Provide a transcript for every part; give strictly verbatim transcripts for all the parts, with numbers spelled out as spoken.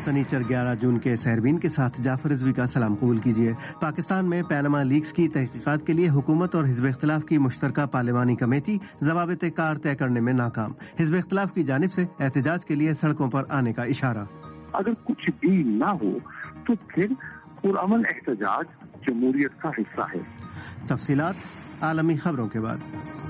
سنیچر گیارہ جون کے سہربین کے ساتھ جعفر رضوی کا سلام قبول کیجیے۔ پاکستان میں پینما لیکس کی تحقیقات کے لیے حکومت اور حزب اختلاف کی مشترکہ پارلیمانی کمیٹی ضوابط کار طے کرنے میں ناکام، حزب اختلاف کی جانب سے احتجاج کے لیے سڑکوں پر آنے کا اشارہ۔ اگر کچھ بھی نہ ہو تو پھر پرامن احتجاج جمہوریت کا حصہ ہے۔ تفصیلات عالمی خبروں کے بعد۔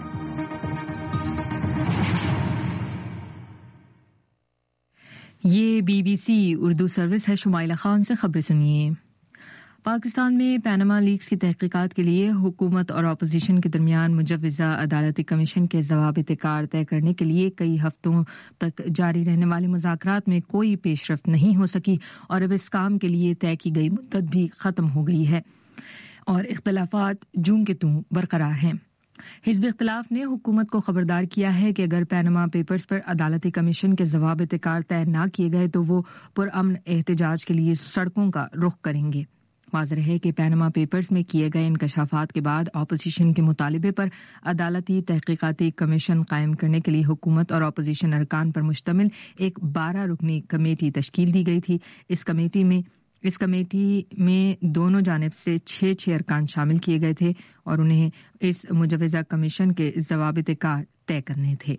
یہ B B C Urdu service ہے۔ شمائلہ خان سے خبریں سنیے۔ پاکستان میں پینما لیکس کی تحقیقات کے لیے حکومت اور اپوزیشن کے درمیان مجوزہ عدالتی کمیشن کے ضوابط کار طے کرنے کے لیے کئی ہفتوں تک جاری رہنے والے مذاکرات میں کوئی پیش رفت نہیں ہو سکی اور اب اس کام کے لیے طے کی گئی مدت بھی ختم ہو گئی ہے اور اختلافات جوں کے توں برقرار ہیں۔ حزب اختلاف نے حکومت کو خبردار کیا ہے کہ اگر پینما پیپرز پر عدالتی کمیشن کے ضوابط کار طے نہ کیے گئے تو وہ پرامن احتجاج کے لیے سڑکوں کا رخ کریں گے۔ واضح ہے کہ پینما پیپرز میں کیے گئے انکشافات کے بعد اپوزیشن کے مطالبے پر عدالتی تحقیقاتی کمیشن قائم کرنے کے لیے حکومت اور اپوزیشن ارکان پر مشتمل ایک بارہ رکنی کمیٹی تشکیل دی گئی تھی۔ اس کمیٹی میں اس کمیٹی میں دونوں جانب سے چھ چھ ارکان شامل کیے گئے تھے اور انہیں اس مجوزہ کمیشن کے ضوابط کار طے کرنے تھے۔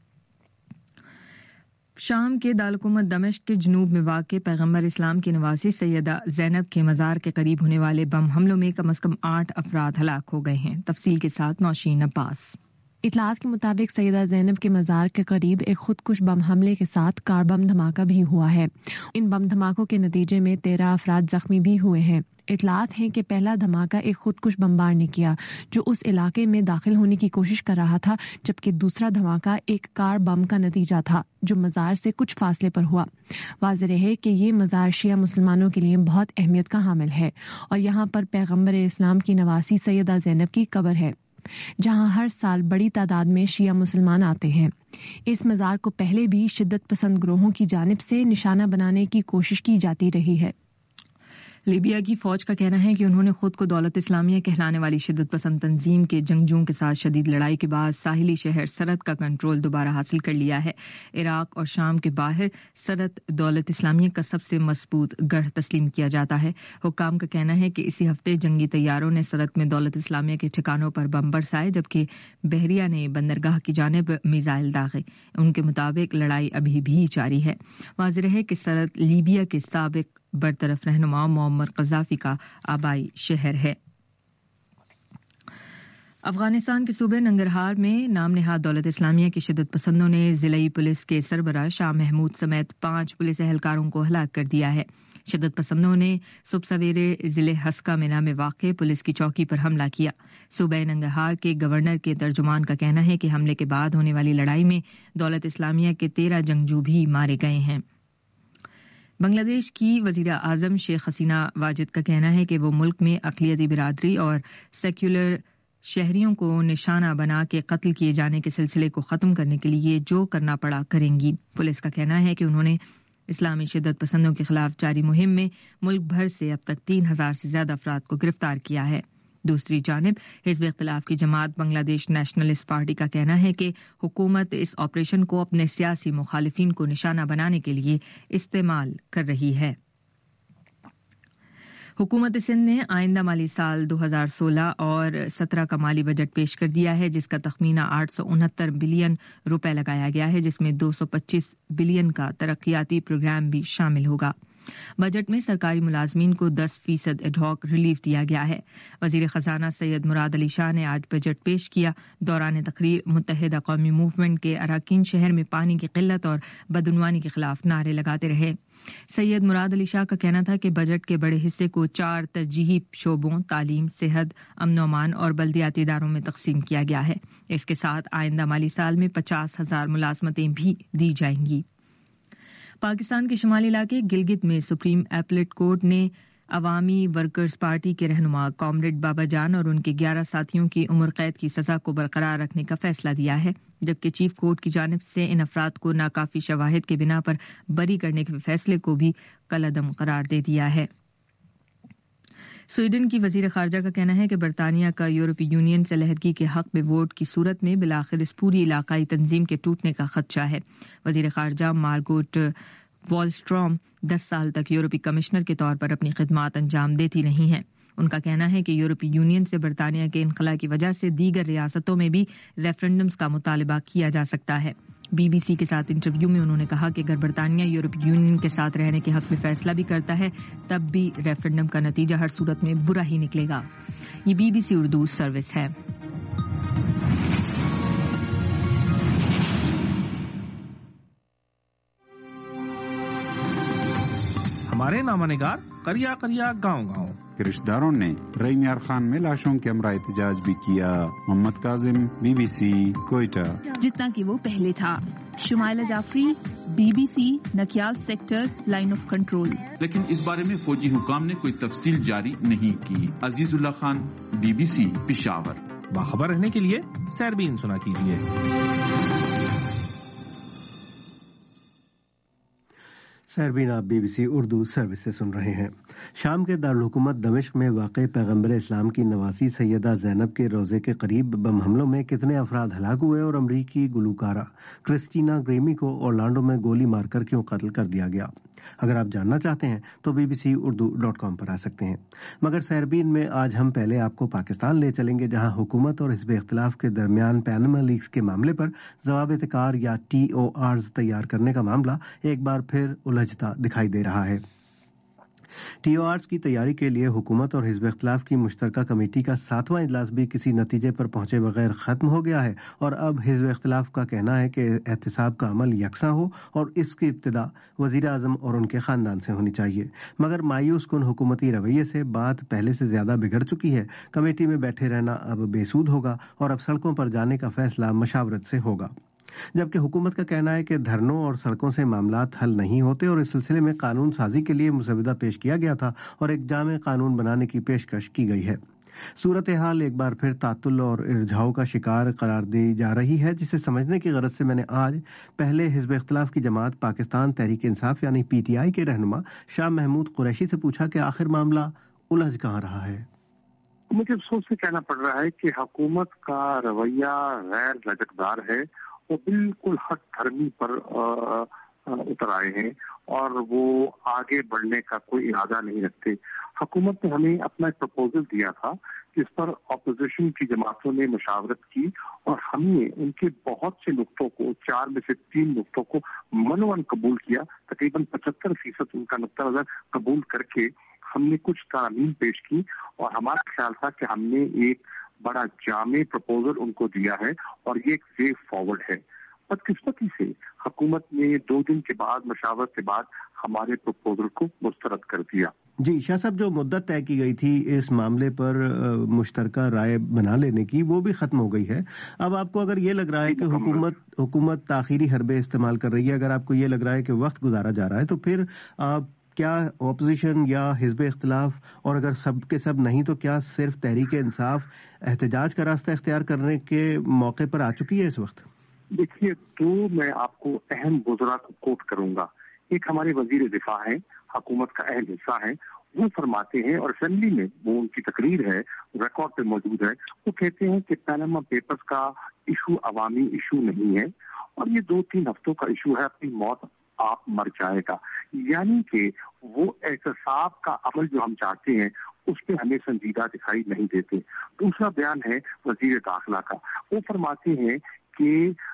شام کے دارالحکومت دمشق کے جنوب میں واقع پیغمبر اسلام کی نواسی سیدہ زینب کے مزار کے قریب ہونے والے بم حملوں میں کم از کم آٹھ افراد ہلاک ہو گئے ہیں۔ تفصیل کے ساتھ نوشین عباس۔ اطلاعات کے مطابق سیدہ زینب کے مزار کے قریب ایک خودکش بم حملے کے ساتھ کار بم دھماکہ بھی ہوا ہے۔ ان بم دھماکوں کے نتیجے میں تیرہ افراد زخمی بھی ہوئے ہیں۔ اطلاعات ہیں کہ پہلا دھماکہ ایک خودکش بمبار نے کیا جو اس علاقے میں داخل ہونے کی کوشش کر رہا تھا، جبکہ دوسرا دھماکہ ایک کار بم کا نتیجہ تھا جو مزار سے کچھ فاصلے پر ہوا۔ واضح ہے کہ یہ مزار شیعہ مسلمانوں کے لیے بہت اہمیت کا حامل ہے اور یہاں پر پیغمبر اسلام کی نواسی سیدہ زینب کی قبر ہے، جہاں ہر سال بڑی تعداد میں شیعہ مسلمان آتے ہیں۔ اس مزار کو پہلے بھی شدت پسند گروہوں کی جانب سے نشانہ بنانے کی کوشش کی جاتی رہی ہے۔ لیبیا کی فوج کا کہنا ہے کہ انہوں نے خود کو دولت اسلامیہ کہلانے والی شدت پسند تنظیم کے جنگجوؤں کے ساتھ شدید لڑائی کے بعد ساحلی شہر سرت کا کنٹرول دوبارہ حاصل کر لیا ہے۔ عراق اور شام کے باہر سرت دولت اسلامیہ کا سب سے مضبوط گڑھ تسلیم کیا جاتا ہے۔ حکام کا کہنا ہے کہ اسی ہفتے جنگی طیاروں نے سرت میں دولت اسلامیہ کے ٹھکانوں پر بم برسائے، جبکہ بحریہ نے بندرگاہ کی جانب میزائل داغے۔ ان کے مطابق لڑائی ابھی بھی جاری ہے۔ واضح ہے کہ سرت لیبیا کے سابق برطرف رہنما معمر قذافی کا آبائی شہر ہے۔ افغانستان کے صوبے ننگرہار میں نام نہاد دولت اسلامیہ کی شدت پسندوں نے ضلعی پولیس کے سربراہ شاہ محمود سمیت پانچ پولیس اہلکاروں کو ہلاک کر دیا ہے۔ شدت پسندوں نے صبح سویرے ضلع ہسکا مینا میں واقع پولیس کی چوکی پر حملہ کیا۔ صوبہ ننگرہار کے گورنر کے ترجمان کا کہنا ہے کہ حملے کے بعد ہونے والی لڑائی میں دولت اسلامیہ کے تیرہ جنگجو بھی مارے گئے ہیں۔ بنگلہ دیش کی وزیر اعظم شیخ حسینہ واجد کا کہنا ہے کہ وہ ملک میں اقلیتی برادری اور سیکولر شہریوں کو نشانہ بنا کے قتل کیے جانے کے سلسلے کو ختم کرنے کے لیے جو کرنا پڑا کریں گی۔ پولیس کا کہنا ہے کہ انہوں نے اسلامی شدت پسندوں کے خلاف جاری مہم میں ملک بھر سے اب تک تین ہزار سے زیادہ افراد کو گرفتار کیا ہے۔ دوسری جانب حزب اختلاف کی جماعت بنگلہ دیش نیشنلسٹ پارٹی کا کہنا ہے کہ حکومت اس آپریشن کو اپنے سیاسی مخالفین کو نشانہ بنانے کے لیے استعمال کر رہی ہے۔ حکومت سندھ نے آئندہ مالی سال دو ہزار سولہ اور سترہ کا مالی بجٹ پیش کر دیا ہے، جس کا تخمینہ آٹھ سو انہتر بلین روپے لگایا گیا ہے، جس میں دو سو پچیس بلین کا ترقیاتی پروگرام بھی شامل ہوگا۔ بجٹ میں سرکاری ملازمین کو دس فیصد ایڈہاک ریلیف دیا گیا ہے۔ وزیر خزانہ سید مراد علی شاہ نے آج بجٹ پیش کیا۔ دوران تقریر متحدہ قومی موومنٹ کے اراکین شہر میں پانی کی قلت اور بدعنوانی کے خلاف نعرے لگاتے رہے۔ سید مراد علی شاہ کا کہنا تھا کہ بجٹ کے بڑے حصے کو چار ترجیحی شعبوں تعلیم، صحت، امن و امان اور بلدیاتی اداروں میں تقسیم کیا گیا ہے۔ اس کے ساتھ آئندہ مالی سال میں پچاس ہزار ملازمتیں بھی دی جائیں گی۔ پاکستان کے شمالی علاقے گلگت میں سپریم ایپلیٹ کورٹ نے عوامی ورکرز پارٹی کے رہنما کامریڈ بابا جان اور ان کے گیارہ ساتھیوں کی عمر قید کی سزا کو برقرار رکھنے کا فیصلہ دیا ہے، جبکہ چیف کورٹ کی جانب سے ان افراد کو ناکافی شواہد کے بنا پر بری کرنے کے فیصلے کو بھی کالعدم قرار دے دیا ہے۔ سویڈن کی وزیر خارجہ کا کہنا ہے کہ برطانیہ کا یورپی یونین سے علیحدگی کے حق میں ووٹ کی صورت میں بالآخر اس پوری علاقائی تنظیم کے ٹوٹنے کا خدشہ ہے۔ وزیر خارجہ مارگوٹ वॉलस्ट्रॉम दस साल तक यूरोपीय कमिश्नर के तौर पर अपनी खिदमात अंजाम देती रही हैं। उनका कहना है कि यूरोपीय यूनियन से बरतानिया के इनखला की वजह से दीगर रियासतों में भी रेफरेंडम्स का मुतालबा किया जा सकता है। बीबीसी के साथ इंटरव्यू में उन्होंने कहा कि अगर बरतानिया यूरोपीय यूनियन के साथ रहने के हक में फैसला भी करता है तब भी रेफरेंडम का नतीजा हर सूरत में बुरा ही निकलेगा। ये बीबीसी उर्दू सर्विस है। हमारे नामानिगार करिया करिया गांव गांव के रिश्तेदारों ने रईम यार खान में लाशों के हमरा एहतजाज भी किया। मोहम्मद काजिम, बीबीसी, कोयटा। जितना कि वो पहले था। Shumaila Jafri, BBC, Nakiyal sector, line of control. लेकिन इस बारे में फौजी हुकाम ने कोई तफसील जारी नहीं की। अजीजुल्लाह खान, बीबीसी, पेशावर। बाखबर रहने के लिए सैरबीन सुना कीजिए। सैरबीन आप बीबीसी उर्दू सर्विस से सुन रहे हैं। शाम के दारुल हुकूमत दमिश्क में वाक़ पैगम्बर इस्लाम की नवासी सैयदा ज़ैनब के रोज़े के करीब बम हमलों में कितने अफराद हलाक हुए और अमरीकी गुलकारा क्रिस्टीना ग्रेमी को ओरलांडो में गोली मारकर क्यों कत्ल कर दिया गया, अगर आप जानना चाहते हैं तो बीबीसी उर्दू डॉट कॉम पर आ सकते हैं। मगर सैरबीन में आज हम पहले आपको पाकिस्तान ले चलेंगे, जहां हुकूमत और हिज़्ब इख्तिलाफ के दरमियान पैनमा लीक्स के मामले पर जवाब-ए-तिकार या टी ओ आर्स तैयार करने का मामला एक बार फिर उलझता दिखाई दे रहा है। टी ओ आर्स की तैयारी के लिए हुकूमत और हिज़्ब इख्तिलाफ की मुश्तरका कमेटी का सातवां इजलास भी किसी नतीजे पर पहुंचे बगैर खत्म हो गया है और अब हिज़्ब इख्तिलाफ का कहना है कि एहतिसाब का अमल यकसा हो और इसकी इब्तिदा वज़ीर आज़म और उनके खानदान से होनी चाहिए। मगर मायूस कुन हुकूमती रवैये से बात पहले से ज्यादा बिगड़ चुकी है। कमेटी में बैठे रहना अब बेसूद होगा और अब सड़कों पर जाने का फैसला मशावरत से होगा। जबकि हुकूमत का कहना है कि धरनों और सड़कों से मामलात हल नहीं होते और इस सिलसिले में कानून साजी के लिए मुसविदा पेश किया गया था और एक जामे कानून बनाने की पेशकश की गई है। सूरत हाल एक बार फिर तातुल और इरझाव का शिकार करार दी जा रही है, जिसे समझने की गरज से मैंने आज पहले हिज़्ब इख्तिलाफ की जमात पाकिस्तान तहरीक इंसाफ यानी पीटीआई के रहनुमा शाह महमूद कुरैशी से पूछा कि आखिर मामला उलझ कहाँ रहा है। मुझे अफसोस से कहना पड़ रहा है कि हुकूमत का रवैया गैर लचकदार है। वो बिल्कुल हट धर्मी पर उतर आए हैं और वो आगे बढ़ने का कोई इरादा नहीं रखते। हुकूमत ने हमें अपना एक प्रपोजल दिया था जिस पर अपोजिशन की जमातों ने मशावरत की और हमने उनके बहुत से नुक्तों को, चार में से तीन नुक्तों को मनोवन कबूल किया। तकरीबन पचहत्तर फीसद उनका नुक्ता नजर कबूल करके हमने कुछ तामील पेश की और हमारा ख्याल था कि हमने एक बड़ा जामे प्रपोजल उनको दिया है और ये एक वे फॉरवर्ड है। बदकिस्मती से हुकूमत ने दो दिन के बाद मशावरत के बाद हमारे प्रपोजल को मुस्तरद कर दिया। जी शाह साहब, जो मुद्दत तय की गई थी इस मामले पर मुश्तरका राय बना लेने की, वो भी खत्म हो गई है। अब आपको अगर ये लग रहा है कि हुकूमत हुकूमत ताखीरी हरबे इस्तेमाल कर रही है, अगर आपको ये लग रहा है कि वक्त गुजारा जा रहा है, तो फिर आप क्या ऑपोजिशन या हिज़्ब इख्तिलाफ और अगर सब के सब नहीं तो क्या सिर्फ तहरीक इंसाफ एहतजाज का रास्ता इख्तियार करने के मौके पर आ चुकी है इस वक्त? देखिए, तो मैं आपको अहम बुज़ुर्ग को कोट करूंगा। एक हमारे वजीर दिफा है, हुकूमत का अहम हिस्सा है, वो फरमाते हैं और असेंबली में वो उनकी तकरीर है, रिकॉर्ड पे मौजूद है, वो कहते हैं कि पैनामा पेपर्स का इशू अवामी इशू नहीं है और ये दो तीन हफ्तों का इशू है, अपनी मौत आप मर जाएगा। यानी कि वो एहतसाब का अमल जो हम चाहते हैं उस पर हमें संजीदा दिखाई नहीं देते। दूसरा बयान है वजीर दाखिला का, वो फरमाते हैं कि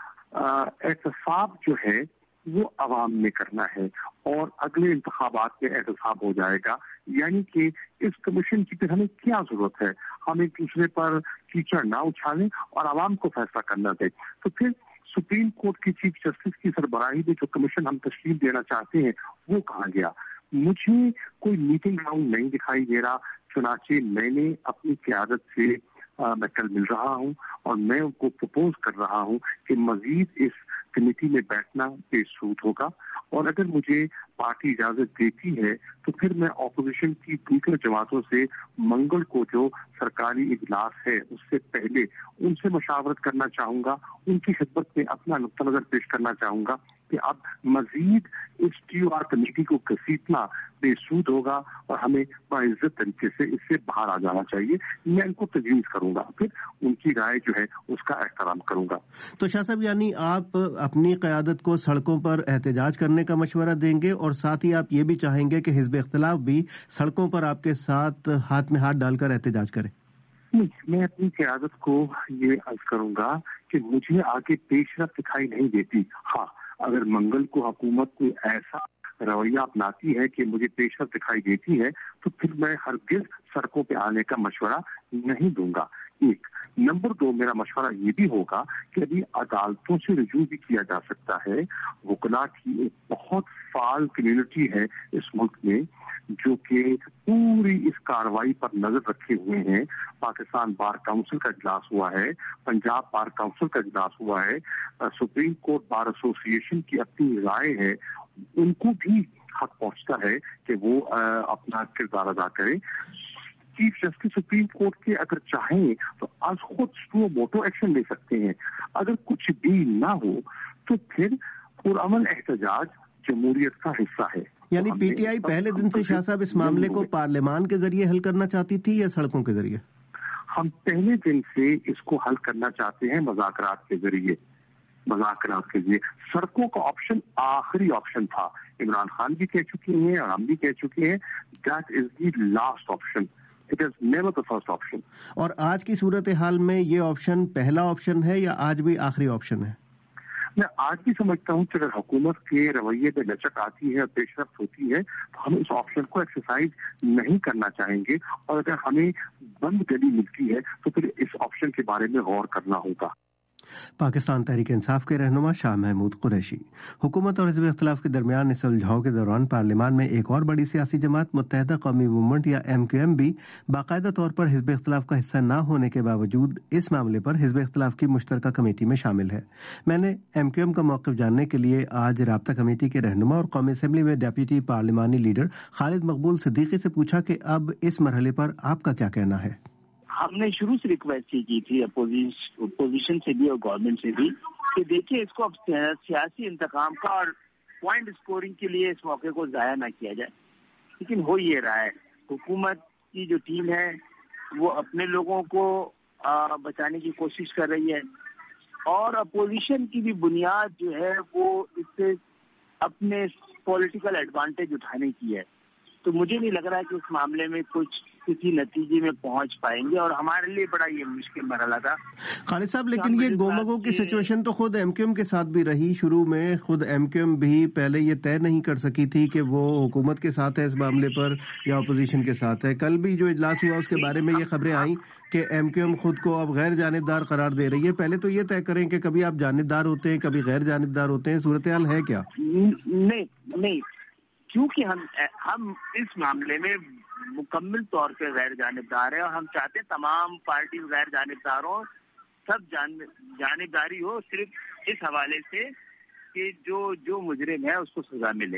एहतसाब जो है वो अवाम में करना है और अगले इंतखाबात में एहतसाब हो जाएगा। यानी कि इस कमीशन की फिर हमें क्या जरूरत है, हम एक दूसरे पर कीचड़ ना उछालें और अवाम को फैसला करना दे। तो फिर सुप्रीम कोर्ट की चीफ जस्टिस की सरबराही में जो कमीशन हम तश्कील देना चाहते हैं वो कहाँ गया? मुझे कोई मीटिंग राउंड नहीं दिखाई दे रहा। चुनाचे मैंने अपनी क़यादत से आ, मैं कल मिल रहा हूं और मैं उनको प्रपोज कर रहा हूं कि मजीद इस कमेटी में बैठना बेसूद होगा और अगर मुझे पार्टी इजाजत देती है तो फिर मैं ऑपोजिशन की दीगर जमातों से मंगल को जो सरकारी इजलास है उससे पहले उनसे मशावरत करना चाहूंगा, उनकी खिदमत में अपना नुक्ता नजर पेश करना चाहूंगा کہ اب مزید اس ٹی او آر کمیٹی کو گھسیٹنا بے سود ہوگا اور ہمیں باعزت طریقے سے اس سے باہر آ جانا چاہیے. میں ان کو تجویز کروں گا, پھر ان کی رائے جو ہے اس کا احترام کروں گا. تو شاہ صاحب یعنی آپ اپنی قیادت کو سڑکوں پر احتجاج کرنے کا مشورہ دیں گے اور ساتھ ہی آپ یہ بھی چاہیں گے کہ حزب اختلاف بھی سڑکوں پر آپ کے ساتھ ہاتھ میں ہاتھ ڈال کر احتجاج کرے؟ میں اپنی قیادت کو یہ عرض کروں گا کہ مجھے آگے پیش رفت دکھائی نہیں دیتی. ہاں, اگر منگل کو حکومت کوئی ایسا رویہ اپناتی ہے کہ مجھے پیش رفت دکھائی دیتی ہے تو پھر میں ہرگز سڑکوں پہ آنے کا مشورہ نہیں دوں گا. ایک نمبر دو, میرا مشورہ یہ بھی ہوگا کہ ابھی عدالتوں سے رجوع بھی کیا جا سکتا ہے. وکلا کی ایک بہت فعال کمیونٹی ہے اس ملک میں جو کہ پوری اس کارروائی پر نظر رکھے ہوئے ہیں. پاکستان بار کونسل کا اجلاس ہوا ہے, پنجاب بار کونسل کا اجلاس ہوا ہے, سپریم کورٹ بار ایسوسی ایشن کی اپنی رائے ہے. ان کو بھی حق پہنچتا ہے کہ وہ اپنا کردار ادا کرے. چیف جسٹس سپریم کورٹ کے اگر چاہیں تو آج خود سو موٹو ایکشن لے سکتے ہیں. اگر کچھ بھی نہ ہو تو پھر پرامن احتجاج جمہوریت کا حصہ ہے. یعنی پی ٹی آئی پہلے دن سے شاہ صاحب اس معاملے کو پارلیمان کے ذریعے حل کرنا چاہتی تھی یا سڑکوں کے ذریعے؟ ہم پہلے دن سے اس کو حل کرنا چاہتے ہیں مذاکرات کے ذریعے. مذاکرات کے ذریعے سڑکوں کا آپشن آخری آپشن تھا. عمران خان بھی کہہ چکے ہیں اور ہم بھی کہہ چکے ہیں that is the last option. It is never the first option. اور آج کی صورتحال میں یہ آپشن پہلا آپشن ہے یا آج بھی آخری آپشن ہے؟ میں آج بھی سمجھتا ہوں کہ اگر حکومت کے رویے پہ لچک آتی ہے اور پیش رفت ہوتی ہے تو ہم اس آپشن کو ایکسرسائز نہیں کرنا چاہیں گے, اور اگر ہمیں بند گلی ملتی ہے تو پھر اس آپشن کے بارے میں غور کرنا ہوگا. پاکستان تحریک انصاف کے رہنما شاہ محمود قریشی. حکومت اور حزب اختلاف کے درمیان اس الجھاؤ کے دوران پارلیمان میں ایک اور بڑی سیاسی جماعت متحدہ قومی موومنٹ یا ایم کیو ایم بھی باقاعدہ طور پر حزب اختلاف کا حصہ نہ ہونے کے باوجود اس معاملے پر حزب اختلاف کی مشترکہ کمیٹی میں شامل ہے. میں نے ایم کیو ایم کا موقف جاننے کے لیے آج رابطہ کمیٹی کے رہنما اور قومی اسمبلی میں ڈیپٹی پارلیمانی لیڈر خالد مقبول صدیقی سے پوچھا کہ اب اس مرحلے پر آپ کا کیا کہنا ہے. ہم نے شروع سے ریکویسٹ کی تھی اپوزیشن سے بھی اور گورنمنٹ سے بھی کہ دیکھیے اس کو اب سیاسی انتقام کا اور پوائنٹ اسکورنگ کے لیے اس موقع کو ضائع نہ کیا جائے. لیکن ہو یہ رہا ہے, حکومت کی جو ٹیم ہے وہ اپنے لوگوں کو بچانے کی کوشش کر رہی ہے اور اپوزیشن کی بھی بنیاد جو ہے وہ اس سے اپنے پولیٹیکل ایڈوانٹیج اٹھانے کی ہے. تو مجھے نہیں لگ رہا کہ اس معاملے میں کچھ کسی نتیجے میں پہنچ پائیں گے اور ہمارے لیے بڑا یہ مشکل مرحلہ تھا. خالد صاحب لیکن یہ گومگو کی سچویشن تو خود ایم کیو ایم کے ساتھ بھی رہی. شروع میں خود ایم کیو ایم بھی پہلے یہ طے نہیں کر سکی تھی کہ وہ حکومت کے ساتھ ہے اس معاملے پر یا اپوزیشن کے ساتھ ہے. کل بھی جو اجلاس ہوا اس کے بارے میں یہ خبریں آئیں کہ ایم کیو ایم خود کو اب غیر جانبدار قرار دے رہی ہے. پہلے تو یہ طے کریں کہ کبھی آپ جانبدار ہوتے ہیں کبھی غیر جانبدار ہوتے ہیں, صورتحال ہے کیا؟ نہیں نہیں, کیونکہ ہم ہم اس معاملے میں مکمل طور پہ غیر جانبدار ہیں اور ہم چاہتے ہیں تمام پارٹیز غیر جانبدار ہوں, سب جان جانبداری ہو صرف اس حوالے سے کہ جو جو مجرم ہے اس کو سزا ملے.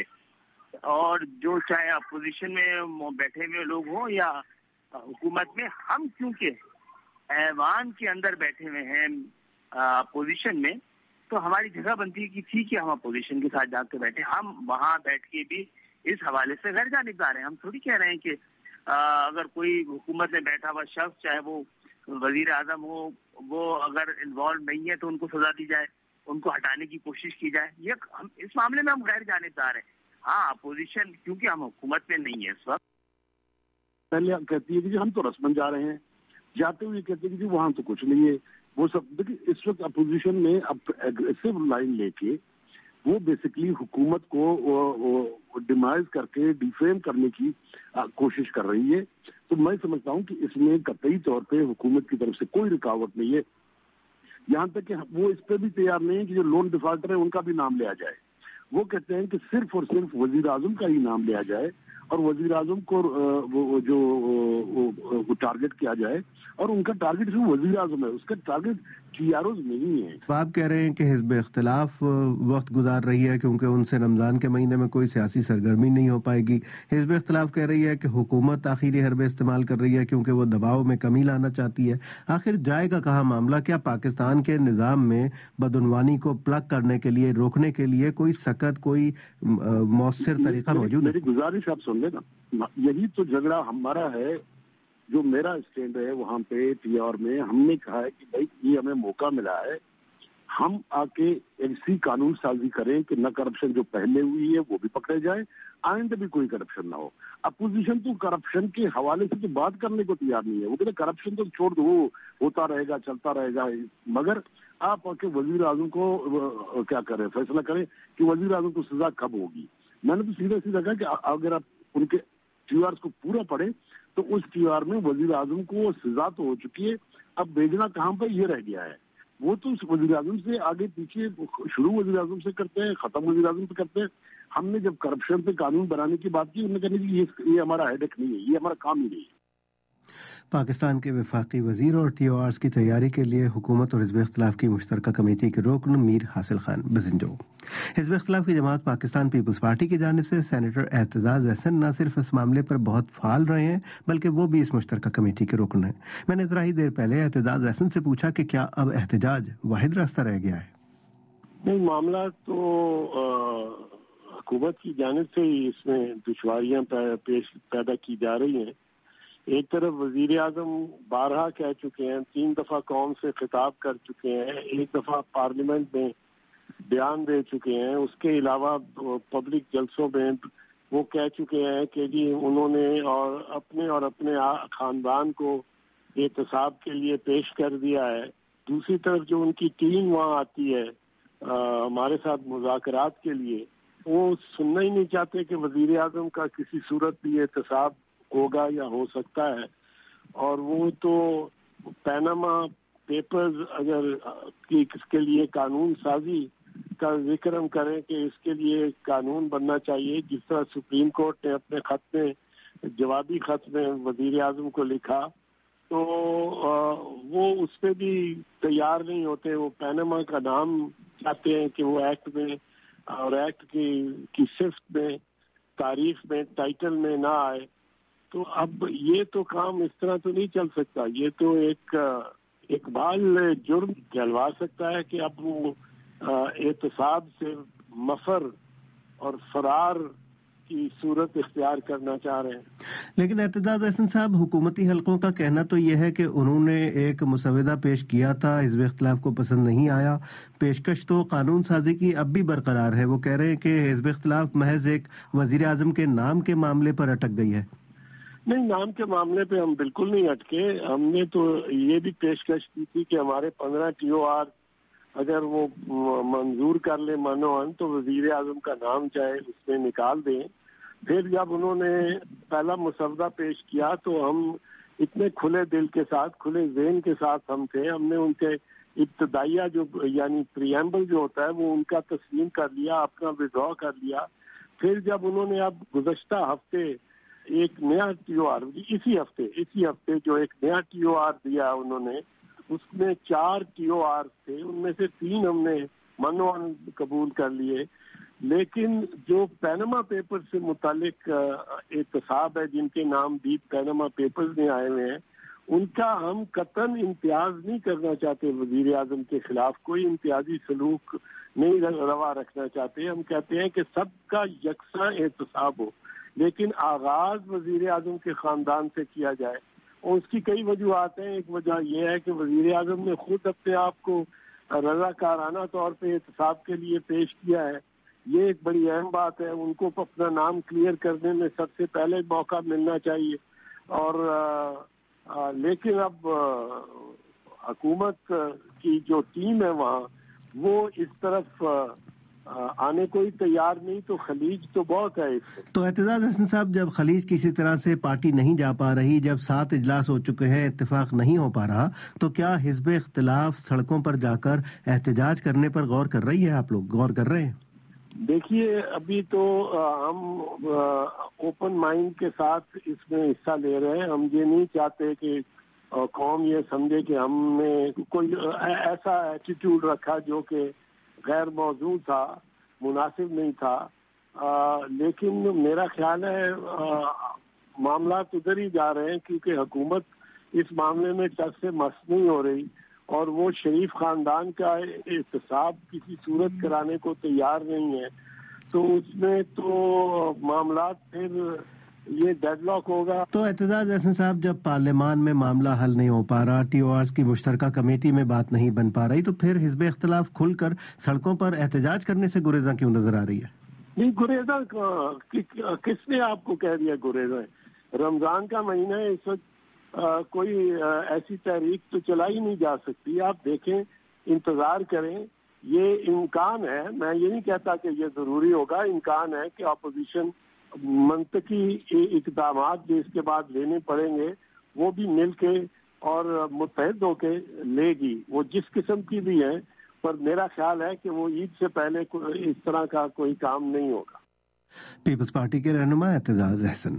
اور جو چاہے اپوزیشن میں بیٹھے ہوئے لوگ ہوں یا حکومت میں, ہم کیونکہ ایوان کے اندر بیٹھے ہوئے ہیں اپوزیشن میں تو ہماری جگہ بنتی کی تھی کہ ہم اپوزیشن کے ساتھ جا کے بیٹھے. ہم وہاں بیٹھ کے بھی اس حوالے سے غیر جانبدار ہیں. ہم تھوڑی کہہ رہے ہیں کہ اگر کوئی حکومت میں بیٹھا ہوا شخص چاہے وہ وزیر اعظم ہو وہ اگر انوالو نہیں ہے تو ان کو سزا دی جائے, ان کو ہٹانے کی کوشش کی جائے. یہ ہم اس معاملے میں ہم غیر جانبدار ہیں. ہاں اپوزیشن کیونکہ ہم حکومت میں نہیں ہے اس وقت, پہلے کہتی ہے کہ ہم تو رسمن جا رہے ہیں, جاتے ہوئے کہتے ہیں کہ وہاں تو کچھ نہیں ہے. وہ سب دیکھیے اس وقت اپوزیشن میں اب ایگریسو لائن لے کے وہ بیسکلی حکومت کو ڈیمائز کر کے ڈیفیم کرنے کی کوشش کر رہی ہے. تو میں سمجھتا ہوں کہ اس میں قطعی طور پہ حکومت کی طرف سے کوئی رکاوٹ نہیں ہے, یہاں تک کہ وہ اس پہ بھی تیار نہیں ہے کہ جو لون ڈیفالٹر ہیں ان کا بھی نام لیا جائے. وہ کہتے ہیں کہ صرف اور صرف وزیر اعظم کا ہی نام لیا جائے اور وزیر اعظم کو جو ٹارگٹ کیا جائے اور ان کا ٹارگیٹ صرف وزیر اعظم ہے, اس کا ٹارگیٹ ٹی آر اوز نہیں ہے. آپ کہہ رہے ہیں کہ حزب اختلاف وقت گزار رہی ہے کیونکہ ان سے رمضان کے مہینے میں کوئی سیاسی سرگرمی نہیں ہو پائے گی. حزب اختلاف کہہ رہی ہے کہ حکومت تاخیری حربے استعمال کر رہی ہے کیونکہ وہ دباؤ میں کمی لانا چاہتی ہے. آخر جائے گا کہاں معاملہ؟ کیا پاکستان کے نظام میں بدعنوانی کو پلگ کرنے کے لیے, روکنے کے لیے کوئی سخت, کوئی مؤثر طریقہ موجود ہے؟ میری گزارش آپ سن لیں نا, یہی تو جھگڑا ہمارا ہے. جو میرا اسٹینڈ ہے وہاں پہ ٹی آر میں ہم نے کہا ہے کہ بھائی یہ ہمیں موقع ملا ہے, ہم آ کے ایسی قانون سازی کریں کہ نہ کرپشن جو پہلے ہوئی ہے وہ بھی پکڑے جائے, آئندہ بھی کوئی کرپشن نہ ہو. اپوزیشن تو کرپشن کے حوالے سے تو بات کرنے کو تیار نہیں ہے. وہ کہتے کرپشن تو چھوڑ دو, وہ ہوتا رہے گا, چلتا رہے گا, مگر آپ آ کے وزیر اعظم کو کیا کریں, فیصلہ کریں کہ وزیر اعظم کو سزا کب ہوگی. میں نے تو سیدھا سیدھا کہا کہ اگر آپ ان کے ٹی آر کو پورا پڑھیں تو اس ٹی آر میں وزیر اعظم کو سزا تو ہو چکی ہے, اب بھیجنا کہاں پہ یہ رہ گیا ہے. وہ تو وزیر اعظم سے آگے پیچھے, شروع وزیر اعظم سے کرتے ہیں, ختم وزیر اعظم سے کرتے ہیں. ہم نے جب کرپشن پہ قانون بنانے کی بات کی, انہوں نے کہا کہ یہ ہمارا ہیڈک نہیں ہے, یہ ہمارا کام ہی نہیں ہے. پاکستان کے وفاقی وزیر اور ٹی او آرز کی تیاری کے لیے حکومت اور حزب اختلاف کی مشترکہ کمیٹی کے رکن میر حاصل خان بزنجو. حزب اختلاف کی جماعت پاکستان پیپلز پارٹی کی جانب سے سینیٹر اعتزاز احسن نہ صرف اس معاملے پر بہت فعال رہے ہیں بلکہ وہ بھی اس مشترکہ کمیٹی کے رکن ہیں. میں نے ذرا ہی دیر پہلے اعتزاز احسن سے پوچھا کہ کیا اب احتجاج واحد راستہ رہ گیا ہے؟ نہیں, معاملہ تو حکومت کی جانب سے ہی اس میں دشواریاں پیش پیدا کی جا رہی ہیں. ایک طرف وزیر اعظم بارہا کہہ چکے ہیں, تین دفعہ قوم سے خطاب کر چکے ہیں, ایک دفعہ پارلیمنٹ میں بیان دے چکے ہیں, اس کے علاوہ پبلک جلسوں میں وہ کہہ چکے ہیں کہ جی انہوں نے اور اپنے اور اپنے خاندان کو احتساب کے لیے پیش کر دیا ہے. دوسری طرف جو ان کی ٹیم وہاں آتی ہے ہمارے ساتھ مذاکرات کے لیے, وہ سننا ہی نہیں چاہتے کہ وزیر اعظم کا کسی صورت بھی احتساب ہوگا یا ہو سکتا ہے. اور وہ تو پیناما پیپرز اگر اس کے لیے قانون سازی کا ذکر ہم کریں کہ اس کے لیے قانون بننا چاہیے, جس طرح سپریم کورٹ نے اپنے خط میں, جوابی خط میں وزیر اعظم کو لکھا, تو وہ اس پہ بھی تیار نہیں ہوتے. وہ پیناما کا نام چاہتے ہیں کہ وہ ایکٹ میں اور ایکٹ کی کی صفت میں, تاریخ میں, ٹائٹل میں نہ آئے. تو اب یہ تو کام اس طرح تو نہیں چل سکتا. یہ تو ایک اقبال جرم کہلوا سکتا ہے کہ اب وہ احتساب سے مفر اور فرار کی صورت اختیار کرنا چاہ رہے ہیں. لیکن اعتزاز احسن صاحب, حکومتی حلقوں کا کہنا تو یہ ہے کہ انہوں نے ایک مسودہ پیش کیا تھا, حزب اختلاف کو پسند نہیں آیا, پیشکش تو قانون سازی کی اب بھی برقرار ہے. وہ کہہ رہے ہیں کہ حزب اختلاف محض ایک وزیر اعظم کے نام کے معاملے پر اٹک گئی ہے. نہیں, نام کے معاملے پہ ہم بالکل نہیں اٹکے. ہم نے تو یہ بھی پیشکش کی تھی کہ ہمارے پندرہ ٹی او آر اگر وہ منظور کر لے منوان تو وزیر اعظم کا نام چاہے اس میں نکال دیں. پھر جب انہوں نے پہلا مسودہ پیش کیا تو ہم اتنے کھلے دل کے ساتھ, کھلے ذہن کے ساتھ ہم تھے. ہم نے ان کے ابتدائیہ جو یعنی پریمبل جو ہوتا ہے وہ ان کا تسلیم کر لیا, اپنا وڈرا کر لیا. پھر جب انہوں نے اب گزشتہ ہفتے ایک نیا ٹی او آر, اسی ہفتے اسی ہفتے جو ایک نیا ٹی او آر دیا انہوں نے, اس میں چار ٹی او آر تھے, ان میں سے تین ہم نے منوان قبول کر لیے. لیکن جو پیناما پیپر سے متعلق احتساب ہے, جن کے نام بھی پیناما پیپرز میں آئے ہوئے ہیں, ان کا ہم قطعاً امتیاز نہیں کرنا چاہتے. وزیر اعظم کے خلاف کوئی امتیازی سلوک نہیں روا رکھنا چاہتے. ہم کہتے ہیں کہ سب کا یکساں احتساب ہو, لیکن آغاز وزیر اعظم کے خاندان سے کیا جائے. اور اس کی کئی وجوہات ہیں. ایک وجہ یہ ہے کہ وزیر اعظم نے خود اپنے آپ کو رضاکارانہ طور پہ احتساب کے لیے پیش کیا ہے. یہ ایک بڑی اہم بات ہے. ان کو اپنا نام کلیئر کرنے میں سب سے پہلے موقع ملنا چاہیے. اور آ, آ, لیکن اب آ, حکومت کی جو ٹیم ہے وہاں, وہ اس طرف آ, آنے کو ہی تیار نہیں. تو خلیج تو بہت ہے اس سے. تو اعتزاز احسن صاحب, جب خلیج کسی طرح سے پارٹی نہیں جا پا رہی, جب سات اجلاس ہو چکے ہیں, اتفاق نہیں ہو پا رہا, تو کیا حزب اختلاف سڑکوں پر جا کر احتجاج کرنے پر غور کر رہی ہے؟ آپ لوگ غور کر رہے ہیں؟ دیکھیے, ابھی تو ہم اوپن مائنڈ کے ساتھ اس میں حصہ لے رہے ہیں. ہم یہ نہیں چاہتے کہ قوم یہ سمجھے کہ ہم نے کوئی ایسا ایٹیٹیوڈ رکھا جو کہ غیر موزوں تھا, مناسب نہیں تھا. آ, لیکن میرا خیال ہے آ, معاملات ادھر ہی جا رہے ہیں کیونکہ حکومت اس معاملے میں ٹس سے مس نہیں ہو رہی اور وہ شریف خاندان کا احتساب کسی صورت کرانے کو تیار نہیں ہے. تو اس میں تو معاملات پھر یہ ڈیڈ لاک ہوگا. تو اعتزاز احسن صاحب, جب پارلیمان میں معاملہ حل نہیں ہو پا رہا, ٹی او آرز کی مشترکہ کمیٹی میں بات نہیں بن پا رہی, تو پھر حزب اختلاف کھل کر سڑکوں پر احتجاج کرنے سے گریزاں کیوں نظر آ رہی ہے؟ نہیں, گریزاں کس نے آپ کو کہہ دیا گریزاں؟ رمضان کا مہینہ ہے اس وقت, آ, کوئی آ, ایسی تحریک تو چلائی نہیں جا سکتی. آپ دیکھیں, انتظار کریں. یہ امکان ہے, میں یہ نہیں کہتا کہ یہ ضروری ہوگا, امکان ہے کہ اپوزیشن منطقی اقدامات جو اس کے بعد لینے پڑیں گے وہ بھی مل کے اور متحد ہو کے لے گی, وہ جس قسم کی بھی ہے. پر میرا خیال ہے کہ وہ عید سے پہلے اس طرح کا کوئی کام نہیں ہوگا. پیپلز پارٹی کے رہنما اعتزاز احسن.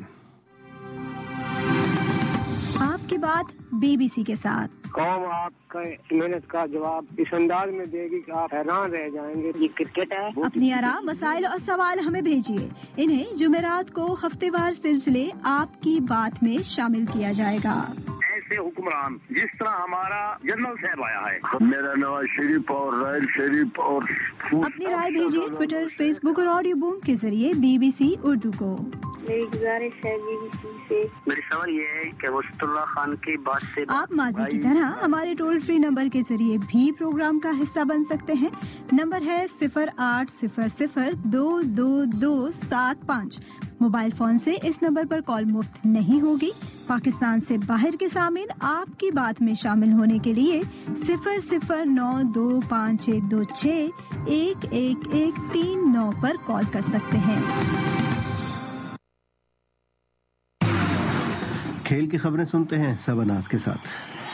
آپ کی بات بی بی سی کے ساتھ. قوم آپ کا محنت کا جواب اس انداز میں دے گی کہ آپ حیران رہ جائیں گے. یہ کرکٹ ہے. اپنی آراء, مسائل اور سوال ہمیں بھیجیے. انہیں جمعرات کو ہفتے وار سلسلے آپ کی بات میں شامل کیا جائے گا. ایسے حکمران جس طرح ہمارا جنرل صاحب آیا ہے. میرا نواز شریف اور رائل شریف اور اپنی رائے بھیجیے ٹویٹر, فیس بک اور آڈیو بوم کے ذریعے بی بی سی اردو کو. میری گزارش ہے بی بی سی سے, میری سوال یہ ہے کہ وسط اللہ خان کی بات سے آپ ماضی کی طرح ہمارے ٹول فری نمبر کے ذریعے بھی پروگرام کا حصہ بن سکتے ہیں. نمبر ہے صفر آٹھ صفر صفر دو دو دو سات پانچ. موبائل فون سے اس نمبر پر کال مفت نہیں ہوگی. پاکستان سے باہر کے سامعین آپ کی بات میں شامل ہونے کے لیے صفر صفر نو دو پانچ ایک دو چھ ایک ایک ایک تین نو پر کال کر سکتے ہیں. کھیل کی خبریں سنتے ہیں سباناز کے ساتھ.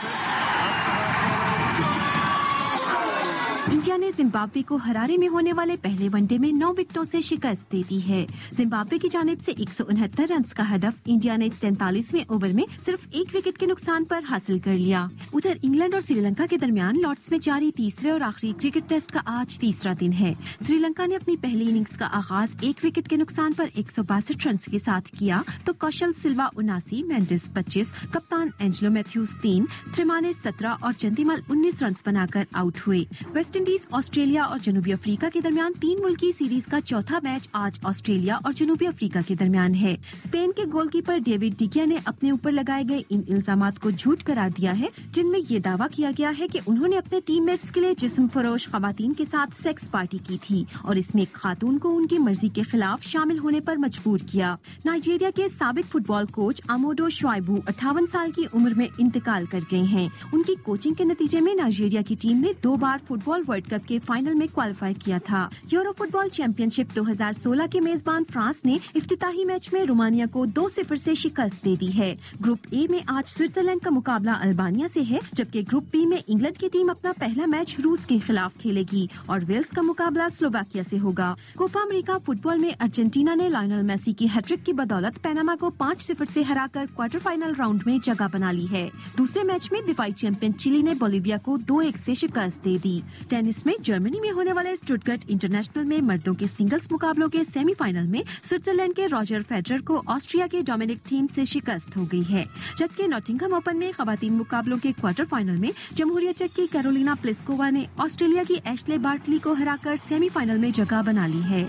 انڈیا نے زمبابوے کو ہرارے میں ہونے والے پہلے ون ڈے میں نو وکٹوں سے شکست دے دی ہے. زمبابوے کی جانب سے ایک سو انہتر رنز کا ہدف انڈیا نے تینتالیسویں اوور میں صرف ایک وکٹ کے نقصان پر حاصل کر لیا. ادھر انگلینڈ اور سری لنکا کے درمیان لارڈس میں جاری تیسرے اور آخری کرکٹ ٹیسٹ کا آج تیسرا دن ہے. سری لنکا نے اپنی پہلی اننگز کا آغاز ایک وکٹ کے نقصان پر ایک سو باسٹھ رنز کے ساتھ کیا تو کوشل سلوا اناسی, مینڈس پچیس, کپتان اینجلو میتھیوز تین, تھرمانے سترہ اور چندیمل انیس رنز بنا کر آؤٹ ہوئے. ویسٹ انڈیز, آسٹریلیا اور جنوبی افریقہ کے درمیان تین ملکی سیریز کا چوتھا میچ آج آسٹریلیا اور جنوبی افریقہ کے درمیان ہے. اسپین کے گول کیپر ڈیوڈ ڈیگیا نے اپنے اوپر لگائے گئے ان الزامات کو جھوٹ قرار دیا ہے جن میں یہ دعویٰ کیا گیا ہے کہ انہوں نے اپنے ٹیم میٹس کے لیے جسم فروش خواتین کے ساتھ سیکس پارٹی کی تھی اور اس میں ایک خاتون کو ان کی مرضی کے خلاف شامل ہونے پر مجبور کیا. نائجیریا کے سابق فٹ بال کوچ اموڈو شوائبو اٹھاون سال کی عمر میں انتقال کر گئے ہیں. ان کی کوچنگ کے نتیجے میں نائجیریا کی ٹیم نے دو بار فٹ بال ورلڈ کپ کے فائنل میں کوالیفائی کیا تھا. Euro football championship دو ہزار سولہ کے میزبان فرانس نے افتتاحی میچ میں رومانیہ کو دو صفر سے شکست دے دی ہے. گروپ اے میں آج سوئٹزرلینڈ کا مقابلہ البانیہ سے ہے جبکہ گروپ بی میں انگلینڈ کی ٹیم اپنا پہلا میچ روس کے خلاف کھیلے گی اور ویلز کا مقابلہ سلوواکیہ سے ہوگا. کوپا امریکہ فٹ بال میں ارجنٹینا نے لائنل میسی کی ہیٹرک کی بدولت پیناما کو پانچ صفر سے ہرا کر کوارٹر فائنل راؤنڈ میں جگہ بنا لی ہے. دوسرے میچ میں دفاعی چیمپئن چلی نے بولیویا کو دو ایک سے شکست دے دی. ٹینس میں جرمنی میں ہونے والے اسٹٹگرٹ انٹرنیشنل میں مردوں کے سنگلز مقابلوں کے سیمی فائنل میں سوئٹزرلینڈ کے راجر فیڈرر کو آسٹریا کے ڈومینک تھیم سے شکست ہو گئی ہے. جبکہ نوٹنگھم اوپن میں خواتین مقابلوں کے کوارٹر فائنل میں جمہوریہ چیک کی کیرولینا پلسکووا نے آسٹریلیا کی ایشلے بارٹلی کو ہرا کر سیمی فائنل میں جگہ بنا لی ہے.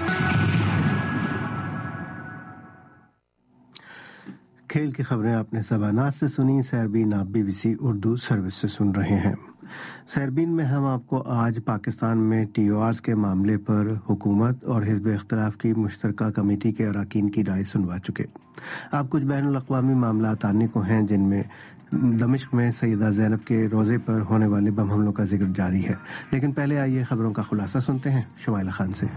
کھیل کی خبریں آپ نے سباناز سے سنی. سیربین آپ B B C Urdu service سے سن رہے ہیں. سیربین میں ہم آپ کو آج پاکستان میں ٹی او آرز کے معاملے پر حکومت اور حزب اختلاف کی مشترکہ کمیٹی کے اراکین کی رائے سنوا چکے. آپ کچھ بین الاقوامی معاملات آنے کو ہیں جن میں دمشق میں سیدہ زینب کے روزے پر ہونے والے بم حملوں کا ذکر جاری ہے. لیکن پہلے آئیے خبروں کا خلاصہ سنتے ہیں شمائلہ خان سے.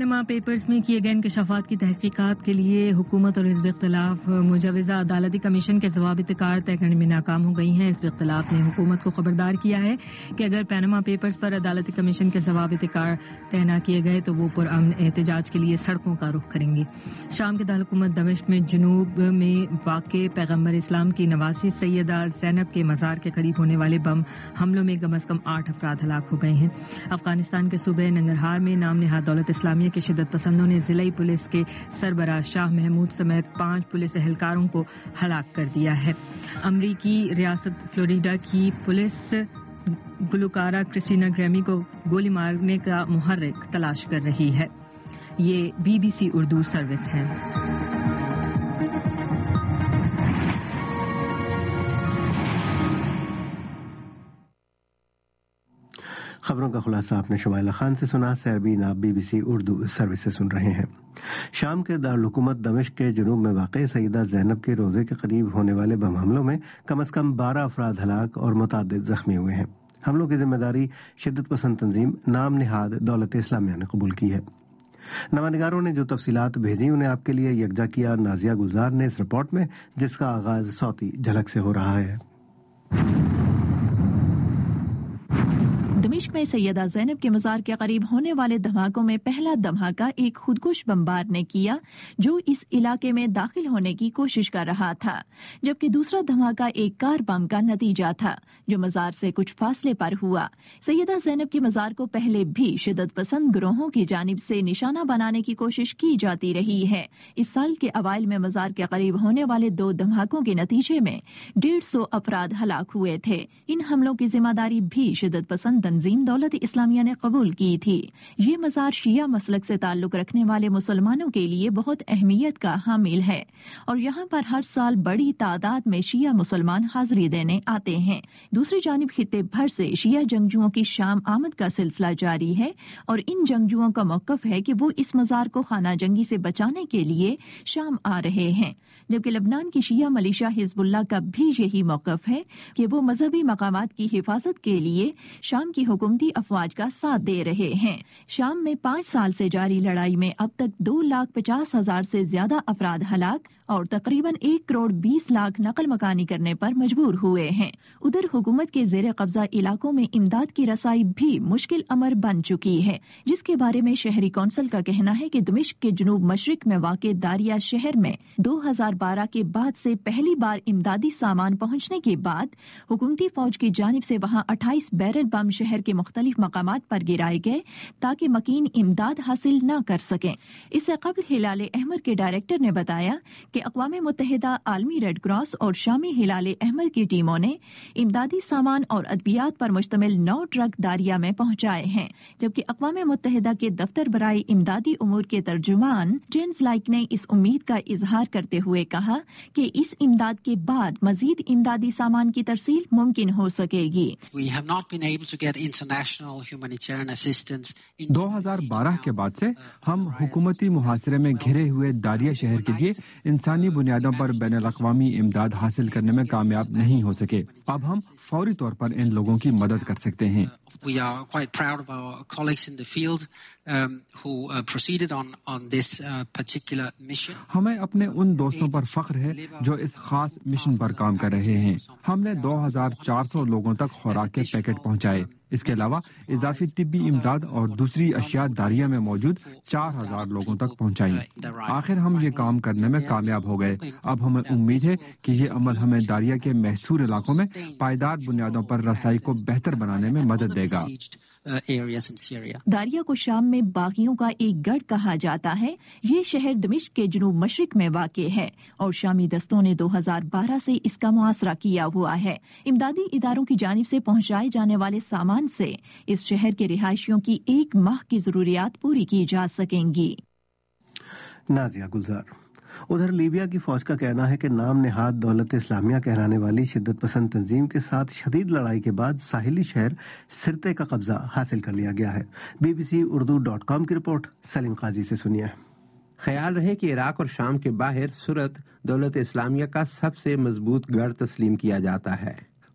پینما پیپرز میں کیے گئے انکشافات کی تحقیقات کے لیے حکومت اور حزب اختلاف مجوزہ عدالتی کمیشن کے ضوابط کار طے کرنے میں ناکام ہو گئی ہیں. حزب اختلاف نے حکومت کو خبردار کیا ہے کہ اگر پینما پیپرز پر عدالتی کمیشن کے ضوابط کار طے نہ کیے گئے تو وہ پرامن احتجاج کے لیے سڑکوں کا رخ کریں گے. شام کے دارالحکومت دمشق میں جنوب میں واقع پیغمبر اسلام کی نواسی سیدہ زینب کے مزار کے قریب ہونے والے بم حملوں میں کم از کم آٹھ افراد ہلاک ہو گئے ہیں. افغانستان کے صوبے ننگرہار میں نام نہاد دولت اسلامیہ کے شدت پسندوں نے ضلعی پولیس کے سربراہ شاہ محمود سمیت پانچ پولیس اہلکاروں کو ہلاک کر دیا ہے. امریکی ریاست فلوریڈا کی پولیس گلوکارہ کرسٹینا گریمی کو گولی مارنے کا محرک تلاش کر رہی ہے. یہ B B C Urdu service ہے. خبروں کا خلاصہ آپ نے شمائلہ خان سے سنا. سیربین آپ B B C Urdu service سے سن رہے ہیں. شام کے دارالحکومت دمشق کے جنوب میں واقع سیدہ زینب کے روزے کے قریب ہونے والے بم حملوں میں کم از کم بارہ افراد ہلاک اور متعدد زخمی ہوئے ہیں. حملوں کی ذمہ داری شدت پسند تنظیم نام نہاد دولت اسلامیہ نے قبول کی ہے. نواں نگاروں نے جو تفصیلات بھیجی انہیں آپ کے لیے یکجا کیا نازیہ گلزار نے اس رپورٹ میں، جس کا آغاز صوتی جھلک سے ہو رہا ہے. دمشق میں سیدہ زینب کے مزار کے قریب ہونے والے دھماکوں میں پہلا دھماکہ ایک خودکش بمبار نے کیا جو اس علاقے میں داخل ہونے کی کوشش کر رہا تھا، جبکہ دوسرا دھماکہ ایک کار بم کا نتیجہ تھا جو مزار سے کچھ فاصلے پر ہوا. سیدہ زینب کے مزار کو پہلے بھی شدت پسند گروہوں کی جانب سے نشانہ بنانے کی کوشش کی جاتی رہی ہے. اس سال کے اوائل میں مزار کے قریب ہونے والے دو دھماکوں کے نتیجے میں ڈیڑھ سو افراد ہلاک ہوئے تھے. ان حملوں کی ذمہ داری بھی شدت پسند تنظیم دولت اسلامیہ نے قبول کی تھی. یہ مزار شیعہ مسلک سے تعلق رکھنے والے مسلمانوں کے لیے بہت اہمیت کا حامل ہے اور یہاں پر ہر سال بڑی تعداد میں شیعہ مسلمان حاضری دینے آتے ہیں. دوسری جانب خطے بھر سے شیعہ جنگجوؤں کی شام آمد کا سلسلہ جاری ہے اور ان جنگجوؤں کا موقف ہے کہ وہ اس مزار کو خانہ جنگی سے بچانے کے لیے شام آ رہے ہیں، جبکہ لبنان کی شیعہ ملیشیا حزب اللہ کا بھی یہی موقف ہے کہ وہ مذہبی مقامات کی حفاظت کے لیے شام کی حکومتی افواج کا ساتھ دے رہے ہیں. شام میں پانچ سال سے جاری لڑائی میں اب تک دو لاکھ پچاس ہزار سے زیادہ افراد ہلاک اور تقریباً ایک کروڑ بیس لاکھ نقل مکانی کرنے پر مجبور ہوئے ہیں. ادھر حکومت کے زیر قبضہ علاقوں میں امداد کی رسائی بھی مشکل امر بن چکی ہے، جس کے بارے میں شہری کونسل کا کہنا ہے کہ دمشق کے جنوب مشرق میں واقع داریا شہر میں دو ہزار بارہ کے بعد سے پہلی بار امدادی سامان پہنچنے کے بعد حکومتی فوج کی جانب سے وہاں اٹھائیس بیرل بم شہر کے مختلف مقامات پر گرائے گئے تاکہ مکین امداد حاصل نہ کر سکیں. اس سے قبل ہلال احمر کے ڈائریکٹر نے بتایا کہ اقوام متحدہ، عالمی ریڈ کراس اور شامی ہلال احمر کی ٹیموں نے امدادی سامان اور ادویات پر مشتمل نو ٹرک داریا میں پہنچائے ہیں، جبکہ اقوام متحدہ کے دفتر برائے امدادی امور کے ترجمان جینز لائک نے اس امید کا اظہار کرتے ہوئے کہا کہ اس امداد کے بعد مزید امدادی سامان کی ترسیل ممکن ہو سکے گی. دو ہزار بارہ کے بعد سے ہم حکومتی محاصرے میں گھرے ہوئے داریا شہر کے لیے انسانی بنیادوں پر بین الاقوامی امداد حاصل کرنے میں کامیاب نہیں ہو سکے. اب ہم فوری طور پر ان لوگوں کی مدد کر سکتے ہیں. We are quite proud of our colleagues in the field um, who uh, proceeded on, on this uh, particular mission. ہمیں اپنے ان دوستوں پر فخر ہے جو اس خاص مشن پر کام کر رہے ہیں. ہم نے دو ہزار چار سو لوگوں تک خوراک کے پیکٹ پہنچائے. اس کے علاوہ اضافی طبی امداد اور دوسری اشیاء داریا میں موجود چار ہزار لوگوں تک پہنچائیں. آخر ہم یہ کام کرنے میں کامیاب ہو گئے. اب ہمیں امید ہے کہ یہ عمل ہمیں داریا کے محصور علاقوں میں پائیدار بنیادوں پر رسائی کو بہتر بنانے میں مدد دے گا. داریا کو شام میں باغیوں کا ایک گڑھ کہا جاتا ہے. یہ شہر دمشق کے جنوب مشرق میں واقع ہے اور شامی دستوں نے دو ہزار بارہ سے اس کا محاصرہ کیا ہوا ہے. امدادی اداروں کی جانب سے پہنچائے جانے والے سامان سے اس شہر کے رہائشیوں کی ایک ماہ کی ضروریات پوری کی جا سکیں گی. نازیہ گلزار. ادھر لیبیا کی فوج کا کہنا ہے کہ نام نہاد دولت اسلامیہ کہلانے والی شدت پسند تنظیم کے ساتھ شدید لڑائی کے بعد ساحلی شہر سرتے کا قبضہ حاصل کر لیا گیا ہے. B B C Urdu dot com کی رپورٹ سلیم قاضی سے سنیے. خیال رہے کہ عراق اور شام کے باہر سرت دولت اسلامیہ کا سب سے مضبوط گڑھ تسلیم کیا جاتا ہے.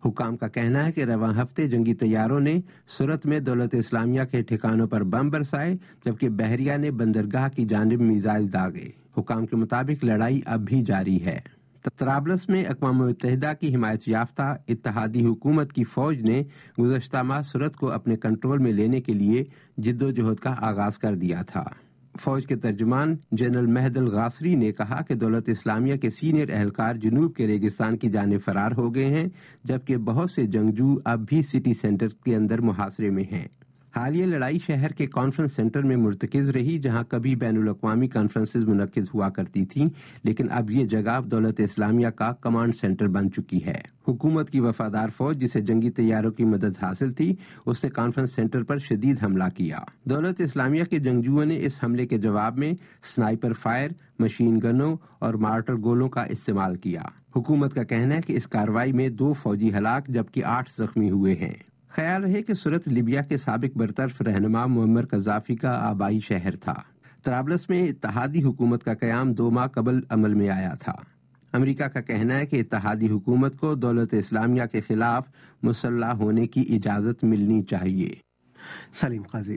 حکام کا کہنا ہے کہ رواں ہفتے جنگی طیاروں نے سورت میں دولت اسلامیہ کے ٹھکانوں پر بم برسائے، جبکہ بحریہ نے بندرگاہ کی جانب میزائل داغے۔ حکام کے مطابق لڑائی اب بھی جاری ہے۔ طرابلس میں اقوام متحدہ کی حمایت یافتہ اتحادی حکومت کی فوج نے گزشتہ ماہ سورت کو اپنے کنٹرول میں لینے کے لیے جدوجہد کا آغاز کر دیا تھا۔ فوج کے ترجمان جنرل مہد الغاصری نے کہا کہ دولت اسلامیہ کے سینئر اہلکار جنوب کے ریگستان کی جانب فرار ہو گئے ہیں، جبکہ بہت سے جنگجو اب بھی سٹی سینٹر کے اندر محاصرے میں ہیں۔ حالیہ لڑائی شہر کے کانفرنس سینٹر میں مرتکز رہی، جہاں کبھی بین الاقوامی کانفرنسز منعقد ہوا کرتی تھیں، لیکن اب یہ جگہ دولت اسلامیہ کا کمانڈ سینٹر بن چکی ہے۔ حکومت کی وفادار فوج، جسے جنگی طیاروں کی مدد حاصل تھی، اس نے کانفرنس سینٹر پر شدید حملہ کیا۔ دولت اسلامیہ کے جنگجوؤں نے اس حملے کے جواب میں سنائپر فائر، مشین گنوں اور مارٹر گولوں کا استعمال کیا۔ حکومت کا کہنا ہے کہ اس کارروائی میں دو فوجی ہلاک جبکہ آٹھ زخمی ہوئے ہیں۔ خیال رہے کہ سورت لیبیا کے سابق برطرف رہنما معمر قذافی کا آبائی شہر تھا۔ طرابلس میں اتحادی حکومت کا قیام دو ماہ قبل عمل میں آیا تھا۔ امریکہ کا کہنا ہے کہ اتحادی حکومت کو دولت اسلامیہ کے خلاف مسلح ہونے کی اجازت ملنی چاہیے۔ سلیم قاضی۔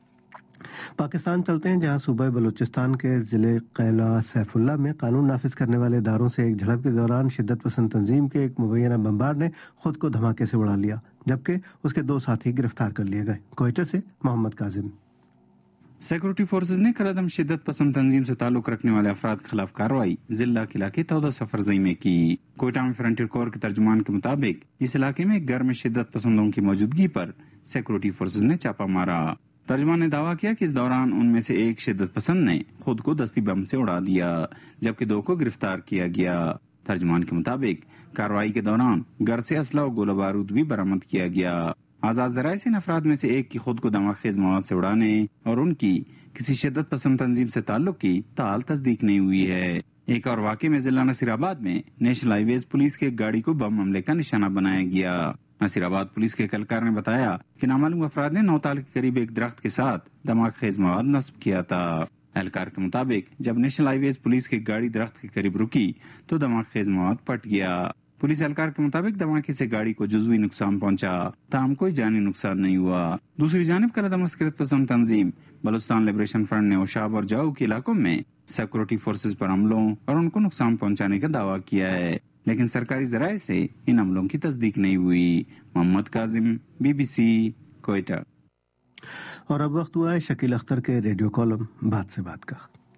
پاکستان چلتے ہیں، جہاں صوبہ بلوچستان کے ضلع قیلا سیف اللہ میں قانون نافذ کرنے والے اداروں سے ایک جھڑپ کے دوران شدت پسند تنظیم کے ایک مبینہ بمبار نے خود کو دھماکے سے اڑا لیا، جبکہ اس کے دو ساتھی گرفتار کر لیے گئے۔ کوئٹہ سے محمد کاظم۔ سیکورٹی فورسز نے کل عدم شدت پسند تنظیم سے تعلق رکھنے والے افراد کے خلاف کارروائی ضلع کے علاقے تودہ سفرزئی میں کی۔ کوئٹہ میں فرنٹیئر کور کے ترجمان کے مطابق اس علاقے میں ایک گھر میں شدت پسندوں کی موجودگی پر سیکورٹی فورسز نے چھاپہ مارا۔ ترجمان نے دعویٰ کیا کہ اس دوران ان میں سے ایک شدت پسند نے خود کو دستی بم سے اڑا دیا، جبکہ دو کو گرفتار کیا گیا۔ ترجمان کے مطابق کارروائی کے دوران گھر سے اسلحہ و گولہ بارود بھی برآمد کیا گیا۔ آزاد ذرائع سے ان افراد میں سے ایک کی خود کو دماغ خیز مواد سے اڑانے اور ان کی کسی شدت پسند تنظیم سے تعلق کی تاحال تصدیق نہیں ہوئی ہے۔ ایک اور واقعے میں ضلع نصیر آباد میں نیشنل ہائی ویز پولیس کے گاڑی کو بم حملے کا نشانہ بنایا گیا۔ نصیر آباد پولیس کے اہلکار نے بتایا کہ نامعلوم افراد نے نوتال کے قریب ایک درخت کے ساتھ دماغ خیز مواد نصب کیا تھا۔ اہلکار کے مطابق جب نیشنل ہائی ویز پولیس کی گاڑی درخت کے قریب رکی تو دماغ خیز مواد پٹ گیا۔ پولیس اہلکار کے مطابق دھماکے سے گاڑی کو جزوی نقصان پہنچا، تاہم کوئی جانی نقصان نہیں ہوا۔ دوسری جانب کل عدم عسکریت پسند تنظیم بلوچستان لبریشن فرنٹ نے اوشاب اور جاؤ کے علاقوں میں سیکورٹی فورسز پر حملوں اور ان کو نقصان پہنچانے کا دعویٰ کیا ہے، لیکن سرکاری ذرائع سے ان حملوں کی تصدیق نہیں ہوئی۔ Mohammad Kazim, B B C, Quetta. اور اب وقت ہوا ہے شکیل اختر کے ریڈیو کالم بات سے بات کا۔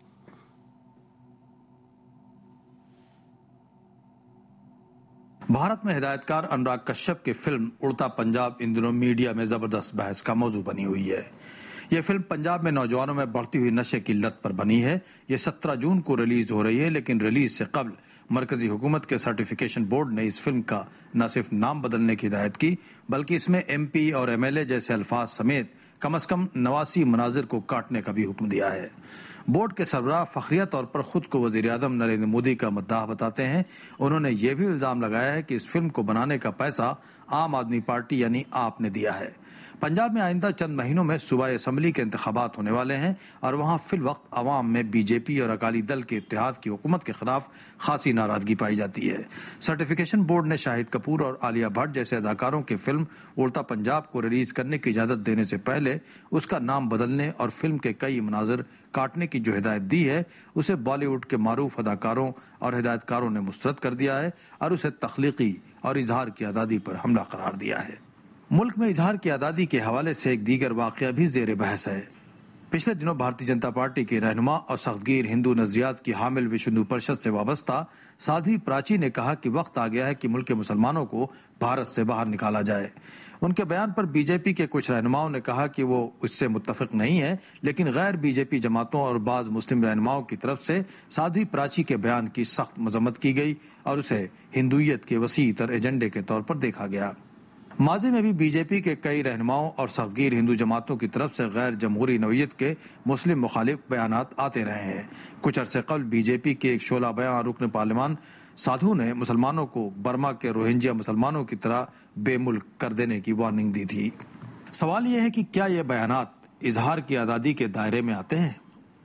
بھارت میں ہدایت کار انوراگ کشیپ کی فلم اڑتا پنجاب ان دنوں میڈیا میں زبردست بحث کا موضوع بنی ہوئی ہے۔ یہ فلم پنجاب میں نوجوانوں میں بڑھتی ہوئی نشے کی لت پر بنی ہے۔ یہ سترہ جون کو ریلیز ہو رہی ہے، لیکن ریلیز سے قبل مرکزی حکومت کے سرٹیفیکیشن بورڈ نے اس فلم کا نہ صرف نام بدلنے کی ہدایت کی، بلکہ اس میں ایم پی اور ایم ایل اے جیسے الفاظ سمیت کم از کم نواسی مناظر کو کاٹنے کا بھی حکم دیا ہے۔ بورڈ کے سربراہ فخریہ طور پر خود کو وزیر اعظم نریندر مودی کا مداح بتاتے ہیں۔ انہوں نے یہ بھی الزام لگایا ہے کہ اس فلم کو بنانے کا پیسہ عام آدمی پارٹی یعنی آپ نے دیا ہے۔ پنجاب میں آئندہ چند مہینوں میں صوبائی اسمبلی کے انتخابات ہونے والے ہیں اور وہاں فی الوقت عوام میں بی جے پی اور اکالی دل کے اتحاد کی حکومت کے خلاف خاصی ناراضگی پائی جاتی ہے۔ سرٹیفیکیشن بورڈ نے شاہد کپور اور عالیہ بھٹ جیسے اداکاروں کی فلم اڑتا پنجاب کو ریلیز کرنے کی اجازت دینے سے پہلے اس کا نام بدلنے اور فلم کے کئی مناظر کاٹنے کی جو ہدایت دی ہے، اسے بالی ووڈ کے معروف اداکاروں اور ہدایت کاروں نے مسترد کر دیا ہے اور اسے تخلیقی اور اظہار کی آزادی پر حملہ قرار دیا ہے۔ ملک میں اظہار کی آزادی کے حوالے سے ایک دیگر واقعہ بھی زیر بحث ہے۔ پچھلے دنوں بھارتی جنتا پارٹی کے رہنما اور سختگیر ہندو نظریات کی حامل وشو ہندو پریشد سے وابستہ سادھوی پراچی نے کہا کہ وقت آ گیا ہے کہ ملک کے مسلمانوں کو بھارت سے باہر نکالا جائے۔ ان کے بیان پر بی جے پی کے کچھ رہنماؤں نے کہا کہ وہ اس سے متفق نہیں ہے، لیکن غیر بی جے پی جماعتوں اور بعض مسلم رہنماؤں کی طرف سے سادھوی پراچی کے بیان کی سخت مذمت کی گئی اور اسے ہندویت کے وسیع تر ایجنڈے کے طور پر دیکھا گیا۔ ماضی میں بھی بی جے پی کے کئی رہنماؤں اور سختگیر ہندو جماعتوں کی طرف سے غیر جمہوری نوعیت کے مسلم مخالف بیانات آتے رہے ہیں۔ کچھ عرصے قبل بی جے پی کے ایک شعلہ بیان رکن پارلیمان سادھو نے مسلمانوں کو برما کے روہنجیا مسلمانوں کی طرح بے ملک کر دینے کی وارننگ دی تھی۔ سوال یہ ہے کہ کیا یہ بیانات اظہار کی آزادی کے دائرے میں آتے ہیں؟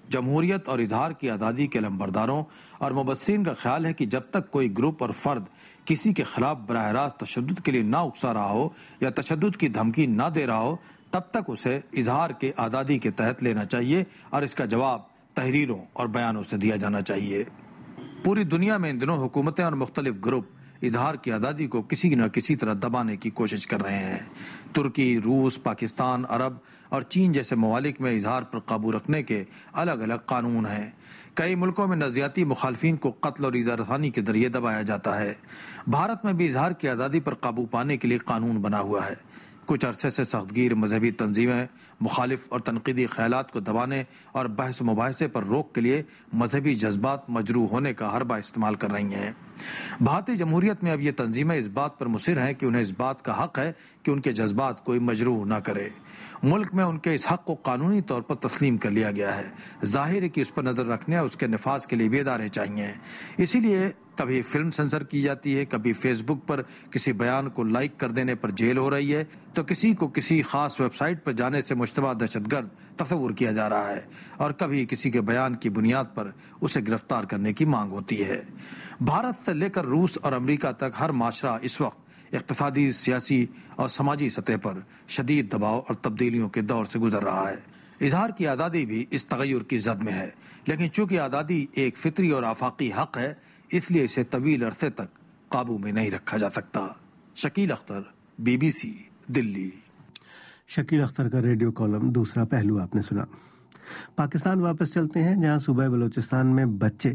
جمہوریت اور اظہار کی آزادی کے علمبرداروں اور مبصرین کا خیال ہے کہ جب تک کوئی گروپ اور فرد کسی کے خلاف براہ راست تشدد کے لیے نہ اکسا رہا ہو یا تشدد کی دھمکی نہ دے رہا ہو تب تک اسے اظہار کے آزادی کے تحت لینا چاہیے اور اس کا جواب تحریروں اور بیانوں سے دیا جانا چاہیے۔ پوری دنیا میں ان دنوں حکومتیں اور مختلف گروپ اظہار کی آزادی کو کسی نہ کسی طرح دبانے کی کوشش کر رہے ہیں۔ ترکی، روس، پاکستان، عرب اور چین جیسے ممالک میں اظہار پر قابو رکھنے کے الگ الگ قانون ہیں۔ کئی ملکوں میں نظریاتی مخالفین کو قتل اور ایذا رسانی کے ذریعے دبایا جاتا ہے۔ بھارت میں بھی اظہار کی آزادی پر قابو پانے کے لیے قانون بنا ہوا ہے۔ کچھ عرصے سے سخت گیر مذہبی تنظیمیں مخالف اور تنقیدی خیالات کو دبانے اور بحث مباحثے پر روک کے لیے مذہبی جذبات مجروح ہونے کا حربہ استعمال کر رہی ہیں۔ بھارتی جمہوریت میں اب یہ تنظیمیں اس بات پر مصر ہیں کہ انہیں اس بات کا حق ہے کہ ان کے جذبات کوئی مجروح نہ کرے۔ ملک میں ان کے اس حق کو قانونی طور پر تسلیم کر لیا گیا ہے۔ ظاہر ہے کہ اس پر نظر رکھنے اور اس کے نفاذ کے لیے بھی ادارے چاہیے۔ اسی لیے کبھی فلم سنسر کی جاتی ہے، کبھی فیس بک پر کسی بیان کو لائک کر دینے پر جیل ہو رہی ہے، تو کسی کو کسی خاص ویب سائٹ پر جانے سے مشتبہ دہشت گرد تصور کیا جا رہا ہے، اور کبھی کسی کے بیان کی بنیاد پر اسے گرفتار کرنے کی مانگ ہوتی ہے۔ بھارت سے لے کر روس اور امریکہ تک ہر معاشرہ اس وقت اقتصادی، سیاسی اور سماجی سطح پر شدید دباؤ اور تبدیلیوں کے دور سے گزر رہا ہے۔ اظہار کی آزادی بھی اس تغیر کی زد میں ہے، لیکن چونکہ آزادی ایک فطری اور آفاقی حق ہے، اس لیے اسے طویل عرصے تک قابو میں نہیں رکھا جا سکتا۔ Shakeel Akhtar, B B C, Delhi. Shakeel Akhtar کا ریڈیو کالم دوسرا پہلو آپ نے سنا۔ پاکستان واپس چلتے ہیں، جہاں صوبہ بلوچستان میں بچے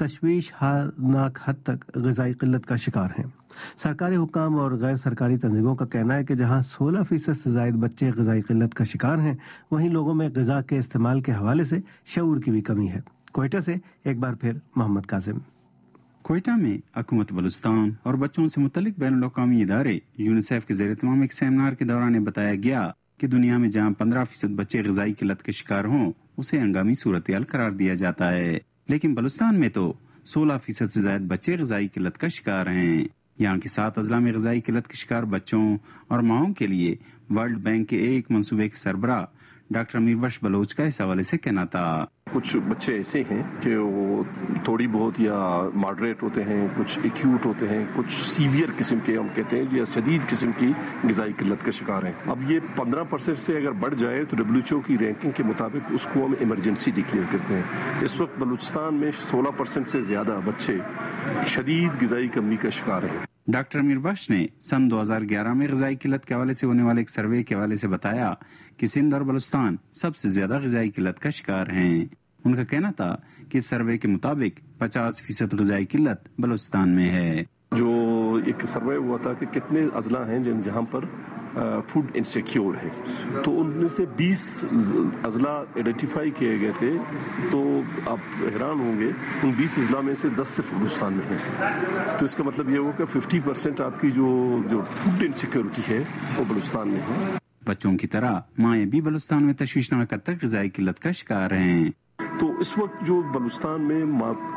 تشویشناک حد تک غذائی قلت کا شکار ہیں۔ سرکاری حکام اور غیر سرکاری تنظیموں کا کہنا ہے کہ جہاں سولہ فیصد سے زائد بچے غذائی قلت کا شکار ہیں، وہیں لوگوں میں غذا کے استعمال کے حوالے سے شعور کی بھی کمی ہے۔ کوئٹہ سے ایک بار پھر محمد کاظم۔ کوئٹہ میں حکومت بلوچستان اور بچوں سے متعلق بین الاقوامی ادارے یونیسیف کے زیر اہتمام ایک سیمینار کے دوران بتایا گیا کہ دنیا میں جہاں پندرہ فیصد بچے غذائی قلت کے شکار ہوں اسے ہنگامی صورتحال قرار دیا جاتا ہے، لیکن بلوچستان میں تو سولہ فیصد سے زائد بچے غذائی قلت کا شکار ہیں۔ یہاں کے سات اضلاع میں غذائی قلت کے شکار بچوں اور ماؤں کے لیے ورلڈ بینک کے ایک منصوبے کے سربراہ ڈاکٹر امیر بخش بلوچ کا اس حوالے سے کہنا تھا۔ کچھ بچے ایسے ہیں کہ وہ تھوڑی بہت یا ماڈریٹ ہوتے ہیں، کچھ ایکیوٹ ہوتے ہیں، کچھ سیویئر قسم کے ہم کہتے ہیں یا شدید قسم کی غذائی قلت کا شکار ہیں۔ اب یہ پندرہ پرسنٹ سے اگر بڑھ جائے تو ڈبلیو ایچ او کی رینکنگ کے مطابق اس کو ہم ایمرجنسی ڈکلیئر کرتے ہیں۔ اس وقت بلوچستان میں سولہ پرسنٹ سے زیادہ بچے شدید غذائی کمی کا شکار ہیں۔ ڈاکٹر امیر بخش نے سن دو ہزار گیارہ میں غذائی قلت کے حوالے سے ہونے والے ایک سروے کے حوالے سے بتایا کہ سندھ اور بلوچستان سب سے زیادہ غذائی قلت کا شکار ہیں۔ ان کا کہنا تھا کہ اس سروے کے مطابق پچاس فیصد غذائی قلت بلوچستان میں ہے۔ جو ایک سروے ہوا تھا کہ کتنے اضلاع ہیں جن جہاں پر فوڈ انسیکیور ہے، تو ان میں سے بیس اضلاع آئیڈینٹیفائی کیے گئے تھے، تو آپ حیران ہوں گے ان بیس اضلاع میں سے دس صرف بلوچستان میں ہیں۔ تو اس کا مطلب یہ ہوا کہ ففٹی پرسینٹ آپ کی جو جو فوڈ انسیکیورٹی ہے وہ بلوچستان میں ہے۔ بچوں کی طرح مائیں بھی بلوچستان میں تشویشناک حد تک غذائی قلت کا شکار ہیں۔ تو اس وقت جو بلوچستان میں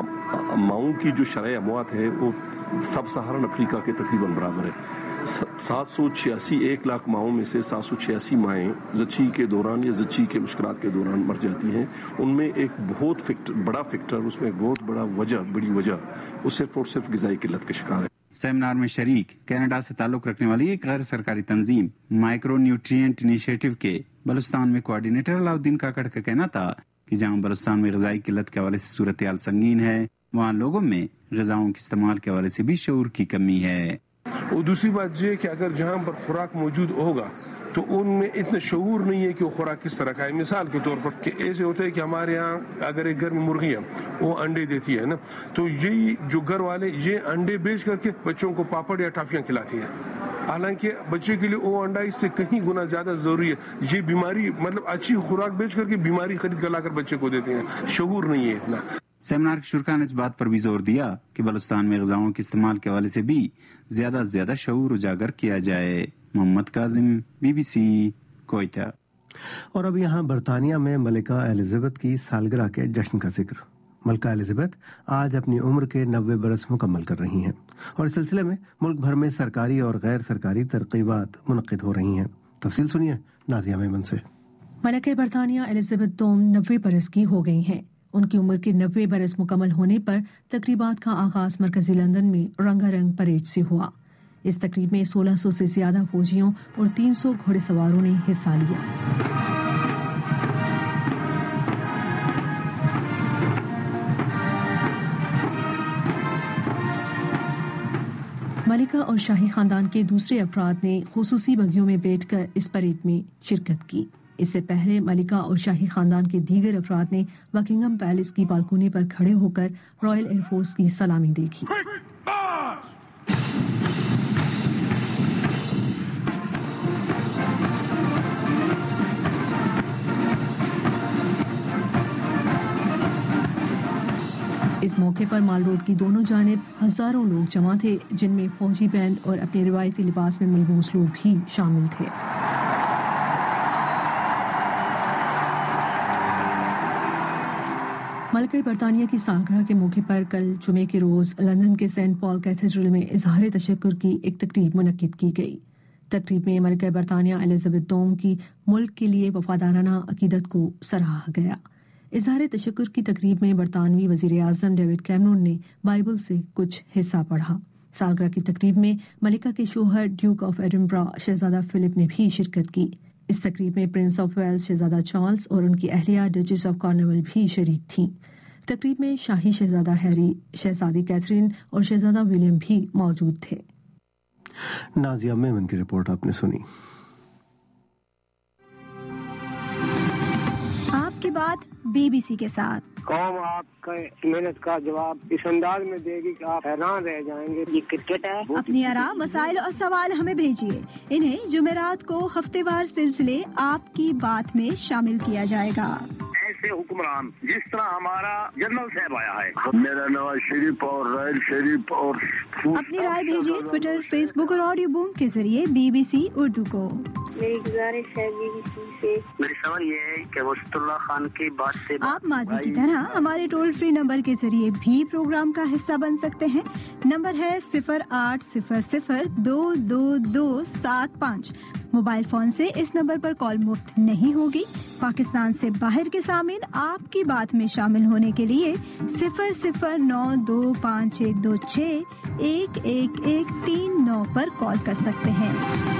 ماؤں کی جو شرح اموات ہے وہ سب سہارن افریقہ کے تقریباً برابر ہے۔ سات سو چھیاسی ایک لاکھ ماؤں میں سے سات سو چھیاسی مائیں زچی کے دوران یا زچی کے مشکلات کے دوران مر جاتی ہیں۔ ان میں ایک بہت فیکٹر بڑا فیکٹر اس میں ایک بہت بڑا وجہ بڑی وجہ وہ صرف اور صرف غذائی قلت کا شکار ہے۔ سیمینار میں شریک کینیڈا سے تعلق رکھنے والی ایک غیر سرکاری تنظیم مائکرو نیوٹرینٹ انیشیٹو کے بلوچستان میں کوآرڈینیٹر علاؤدین کاکڑ کا کہنا تھا کہ جہاں بلوچستان میں غذائی قلت کے حوالے سے صورتحال سنگین ہے، وہاں لوگوں میں غذاؤں کے استعمال کے حوالے سے بھی شعور کی کمی ہے۔ اور دوسری بات یہ کہ اگر جہاں پر خوراک موجود ہوگا تو ان میں اتنا شعور نہیں ہے کہ وہ خوراک کس طرح کا ہے۔ مثال کے طور پر کہ ایسے ہوتا ہے کہ ہمارے ہاں اگر ایک گھر میں مرغی ہے وہ انڈے دیتی ہے نا، تو یہی جو گھر والے یہ انڈے بیچ کر کے بچوں کو پاپڑ یا ٹافیاں کھلاتی ہیں، حالانکہ بچے کے لیے وہ انڈا اس سے کہیں گنا زیادہ ضروری ہے۔ یہ بیماری مطلب اچھی خوراک بیچ کر کے بیماری خرید کر لا کر بچے کو دیتے ہیں، شعور نہیں ہے اتنا۔ سیمینار کے شرکاء نے اس بات پر بھی زور دیا کہ بلوچستان میں غذاؤں کے استعمال کے حوالے سے بھی زیادہ سے زیادہ شعور اجاگر کیا جائے۔ Muhammad Kazim, B B C, Quetta. اور اب یہاں برطانیہ میں ملکہ ایلزبتھ کی سالگرہ کے جشن کا ذکر۔ ملکہ ایلزبتھ آج اپنی عمر کے نوے برس مکمل کر رہی ہیں، اور اس سلسلے میں ملک بھر میں سرکاری اور غیر سرکاری تقریبات منعقد ہو رہی ہیں۔ تفصیل سنیے نازیہ میمن سے۔ ملکہ برطانیہ الزبتھ دوم نوے برس کی ہو گئی ہیں۔ ان کی عمر کے نوے برس مکمل ہونے پر تقریبات کا آغاز مرکزی لندن میں رنگا رنگ پریڈ سے ہوا۔ اس تقریب میں سولہ سو سے زیادہ فوجیوں اور تین سو گھوڑے سواروں نے حصہ لیا۔ ملکہ اور شاہی خاندان کے دوسرے افراد نے خصوصی بگیوں میں بیٹھ کر اس پریڈ میں شرکت کی۔ اس سے پہلے ملکہ اور شاہی خاندان کے دیگر افراد نے بکنگھم پیلس کی بالکونی پر کھڑے ہو کر رائل ایئر فورس کی سلامی دیکھی۔ اس موقع پر مال روڈ کی دونوں جانب ہزاروں لوگ جمع تھے، جن میں فوجی بینڈ اور اپنے روایتی لباس میں ملبوس لوگ بھی شامل تھے۔ ملکہ برطانیہ کی سالگرہ کے موقع پر کل جمعے کے روز لندن کے سینٹ پال کیتھیڈرل میں اظہار تشکر کی ایک تقریب منعقد کی گئی۔ تقریب میں ملکہ برطانیہ الزبتھ دوم کی ملک کے لیے وفادارانہ عقیدت کو سراہا گیا۔ اظہار تشکر کی تقریب میں برطانوی وزیر اعظم ڈیوڈ کیمرون نے بائبل سے کچھ حصہ پڑھا۔ سالگرہ کی تقریب میں ملکہ کے شوہر ڈیوک آف ایڈنبرا شہزادہ فلپ نے بھی شرکت کی۔ اس تقریب میں پرنس آف ویلز شہزادہ چارلز اور ان کی اہلیہ ڈچس آف کارنول بھی شریک تھیں۔ تقریب میں شاہی شہزادہ ہیری، شہزادی کیتھرین اور شہزادہ ولیم بھی موجود تھے۔ نازیہ میمن کی رپورٹ آپ نے سنی۔ آپ کی بات بی بی سی کے ساتھ۔ قوم آپ کا محنت کا جواب اس انداز میں دے گی کہ آپ حیران رہ جائیں گے۔ یہ کرکٹ ہے۔ اپنی آراء، مسائل اور سوال ہمیں بھیجیے۔ انہیں جمعرات کو ہفتے وار سلسلے آپ کی بات میں شامل کیا جائے گا۔ ایسے حکمران جس طرح ہمارا جنرل صاحب آیا ہے، میرا نواز شریف اور رائل شریف اور اپنی رائے بھیجیے ٹویٹر، فیس بک اور آڈیو بوم کے ذریعے بی بی سی اردو کو۔ میری گزارش ہے بی بی سی سے، میری سوال یہ ہے کہ وسط اللہ خان کی بات سے آپ ماضی کی طرح ہمارے ٹول فری نمبر کے ذریعے بھی پروگرام کا حصہ بن سکتے ہیں۔ نمبر ہے صفر آٹھ صفر صفر دو دو دو سات پانچ۔ موبائل فون سے اس نمبر پر کال مفت نہیں ہوگی۔ پاکستان سے باہر کے سامعین آپ کی بات میں شامل ہونے کے لیے صفر صفر نو دو پانچ ایک دو چھ ایک ایک ایک تین نو پر کال کر سکتے ہیں۔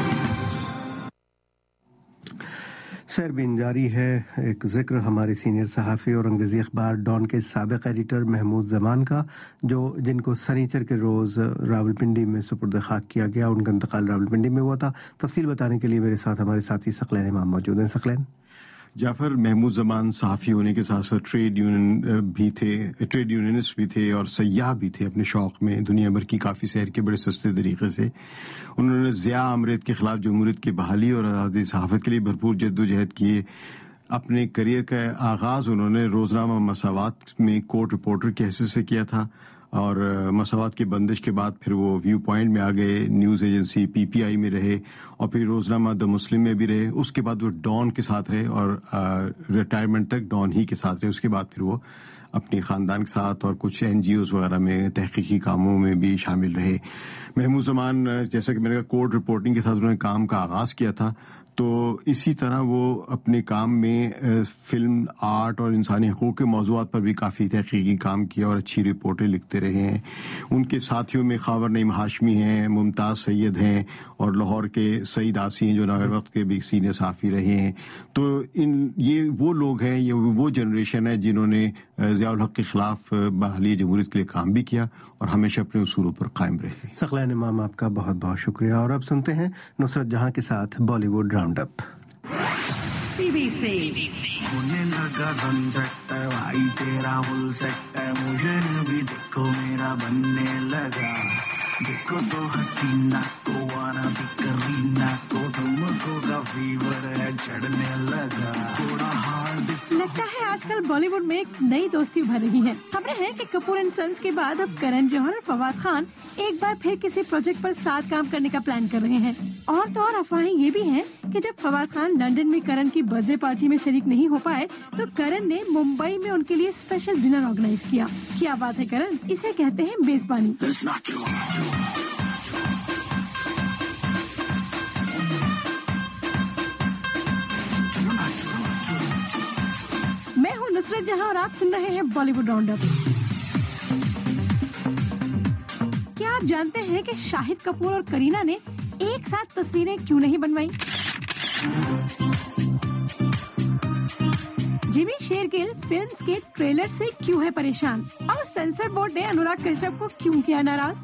سیربین جاری ہے ایک ذکر ہمارے سینئر صحافی اور انگریزی اخبار ڈان کے سابق ایڈیٹر محمود زمان کا، جو جن کو سنیچر کے روز راولپنڈی میں سپرد خاک کیا گیا۔ ان کا انتقال راولپنڈی میں ہوا تھا۔ تفصیل بتانے کے لیے میرے ساتھ ہمارے ساتھی ثقلین امام موجود ہیں۔ ثقلین، جعفر، محمود زمان صحافی ہونے کے ساتھ ساتھ ٹریڈ یونین بھی تھے ٹریڈ یونینسٹ بھی تھے اور سیاح بھی تھے۔ اپنے شوق میں دنیا بھر کی کافی سیر کے بڑے سستے طریقے سے انہوں نے ضیاء امریت کے خلاف جمہوریت کی بحالی اور آزادی صحافت کے لیے بھرپور جدوجہد کیے۔ اپنے کریئر کا آغاز انہوں نے روزنامہ مساوات میں کورٹ رپورٹر کی حیثیت سے کیا تھا، اور مساوات کی بندش کے بعد پھر وہ ویو پوائنٹ میں آ گئے، نیوز ایجنسی پی پی آئی میں رہے اور پھر روزنامہ دا مسلم میں بھی رہے۔ اس کے بعد وہ ڈان کے ساتھ رہے اور ریٹائرمنٹ تک ڈان ہی کے ساتھ رہے۔ اس کے بعد پھر وہ اپنی خاندان کے ساتھ اور کچھ این جی اوز وغیرہ میں تحقیقی کاموں میں بھی شامل رہے۔ محمود زمان، جیسا کہ میں نے کہا، کورٹ رپورٹنگ کے ساتھ انہوں نے کام کا آغاز کیا تھا، تو اسی طرح وہ اپنے کام میں فلم، آرٹ اور انسانی حقوق کے موضوعات پر بھی کافی تحقیقی کام کیا اور اچھی رپورٹیں لکھتے رہے ہیں۔ ان کے ساتھیوں میں خاور نعیم ہاشمی ہیں، ممتاز سید ہیں اور لاہور کے سعید آسی ہیں جو نوے وقت کے بھی سینئر صحافی رہے ہیں۔ تو ان یہ وہ لوگ ہیں، یہ وہ جنریشن ہے جنہوں نے ضیاء الحق کے خلاف بحالی جمہوریت کے لیے کام بھی کیا اور ہمیشہ اپنے اصولوں پر قائم رہے۔ ثقلین امام، آپ کا بہت بہت شکریہ۔ اور اب سنتے ہیں نصرت جہاں کے ساتھ Bollywood round up. B B C ہونے لگا سن سیٹ بھائی تیرا فل سیٹ، مجھے بھی دیکھو میرا بننے لگا، دیکھو تو حسینہ کو وانا بھی کرینا کو تم کو کا فیور ہے چڑھنے لگا، تھوڑا ہارڈ لگتا ہے آج کل بالی ووڈ میں ایک نئی دوستی ابھر رہی ہے۔ خبریں ہیں کہ کپور اینڈ سنس کے بعد اب کرن جوہر اور فواد خان ایک بار پھر کسی پروجیکٹ پر ساتھ کام کرنے کا پلان کر رہے ہیں۔ اور تو اور افواہیں یہ بھی ہیں کہ جب فواد خان لندن میں کرن کی برتھ ڈے پارٹی میں شریک نہیں ہو پائے تو کرن نے ممبئی میں ان کے لیے اسپیشل ڈنر آرگنائز کیا۔ کیا بات ہے کرن، اسے کہتے ہیں میزبانی۔ नुसरत जहां और आप सुन रहे हैं बॉलीवुड राउंड अप। क्या आप जानते हैं कि शाहिद कपूर और करीना ने एक साथ तस्वीरें क्यों नहीं बनवाई? जिमी शेरगिल फिल्म्स के ट्रेलर से क्यों है परेशान? और सेंसर बोर्ड ने अनुराग कश्यप को क्यों किया नाराज?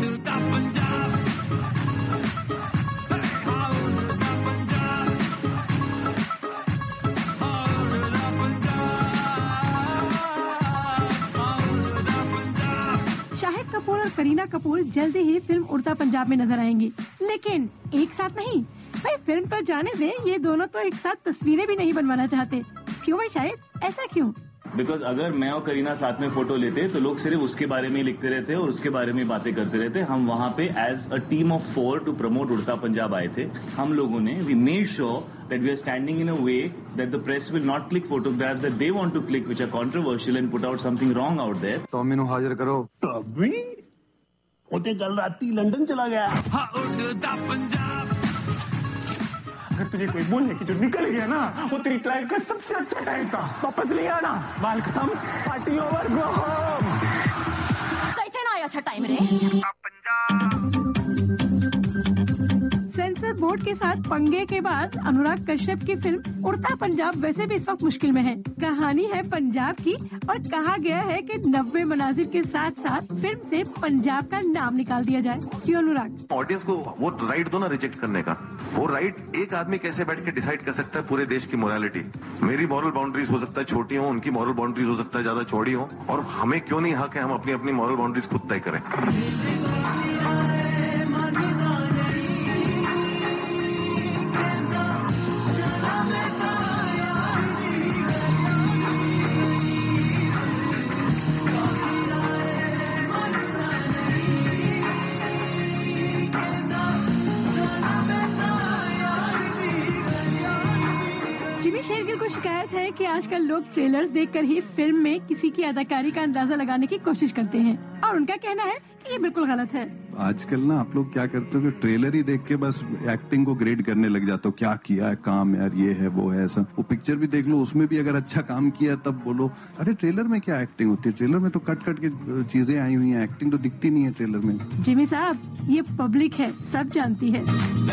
शाहिद कपूर और करीना कपूर जल्दी ही फिल्म उड़ता पंजाब में नजर आएंगी, लेकिन एक साथ नहीं। भाई फिल्म तो जाने दे, ये दोनों तो एक साथ तस्वीरें भी नहीं बनवाना चाहते। क्यों भाई शाहिद, ऐसा क्यों? बिकॉज अगर मैं और करीना साथ में फोटो लेते तो लोग सिर्फ उसके बारे में ही लिखते रहते और उसके बारे में बातें करते रहते। हम वहाँ पे as a team of four to promote Udta Punjab आए थे। हम लोगों ने we made sure that we are standing in a way that the press will not click photographs that they want to click which are controversial and put out something wrong out there. Tommy नु हाजिर करो। Tommy ओते कल राती London चला गया। हाँ उड़ता पंजाब। अगर तुझे कोई बोले कि जो निकल गया ना वो तेरी लाइफ का सबसे अच्छा टाइम था, वापस नहीं आना, बाल खत्म, पार्टी ओवर, गो होम। कैसे ना आया अच्छा टाइम रे? सेंसर बोर्ड के साथ पंगे के बाद अनुराग कश्यप की फिल्म उड़ता पंजाब वैसे भी इस वक्त मुश्किल में है। कहानी है पंजाब की और कहा गया है कि नब्बे मनाजिर के साथ साथ फिल्म से पंजाब का नाम निकाल दिया जाए। क्यों अनुराग? ऑडियंस को वो राइट दो ना रिजेक्ट करने का। वो राइट एक आदमी कैसे बैठ के डिसाइड कर सकता है पूरे देश की मोरालिटी? मेरी मॉरल बाउंड्रीज हो सकता है छोटी हो, उनकी मॉरल बाउंड्रीज हो सकता है ज्यादा चौड़ी हो, और हमें क्यों नहीं हक है हम अपनी अपनी मॉरल बाउंड्रीज खुद तय करें। शिकायत है कि आजकल लोग ट्रेलर्स देखकर ही फिल्म में किसी की अदाकारी का अंदाजा लगाने की कोशिश करते हैं, और उनका कहना है कि ये बिल्कुल गलत है। आजकल ना आप लोग क्या करते हो कि ट्रेलर ही देख के बस एक्टिंग को ग्रेड करने लग जाते हो, क्या किया है काम यार, ये है वो है ऐसा। वो पिक्चर भी देख लो, उसमें भी अगर अच्छा काम किया तब बोलो अरे ट्रेलर में क्या एक्टिंग होती है, ट्रेलर में तो कट कट के चीजें आई हुई हैं, एक्टिंग तो दिखती नहीं है ट्रेलर में। जिमी साहब ये पब्लिक है, सब जानती है।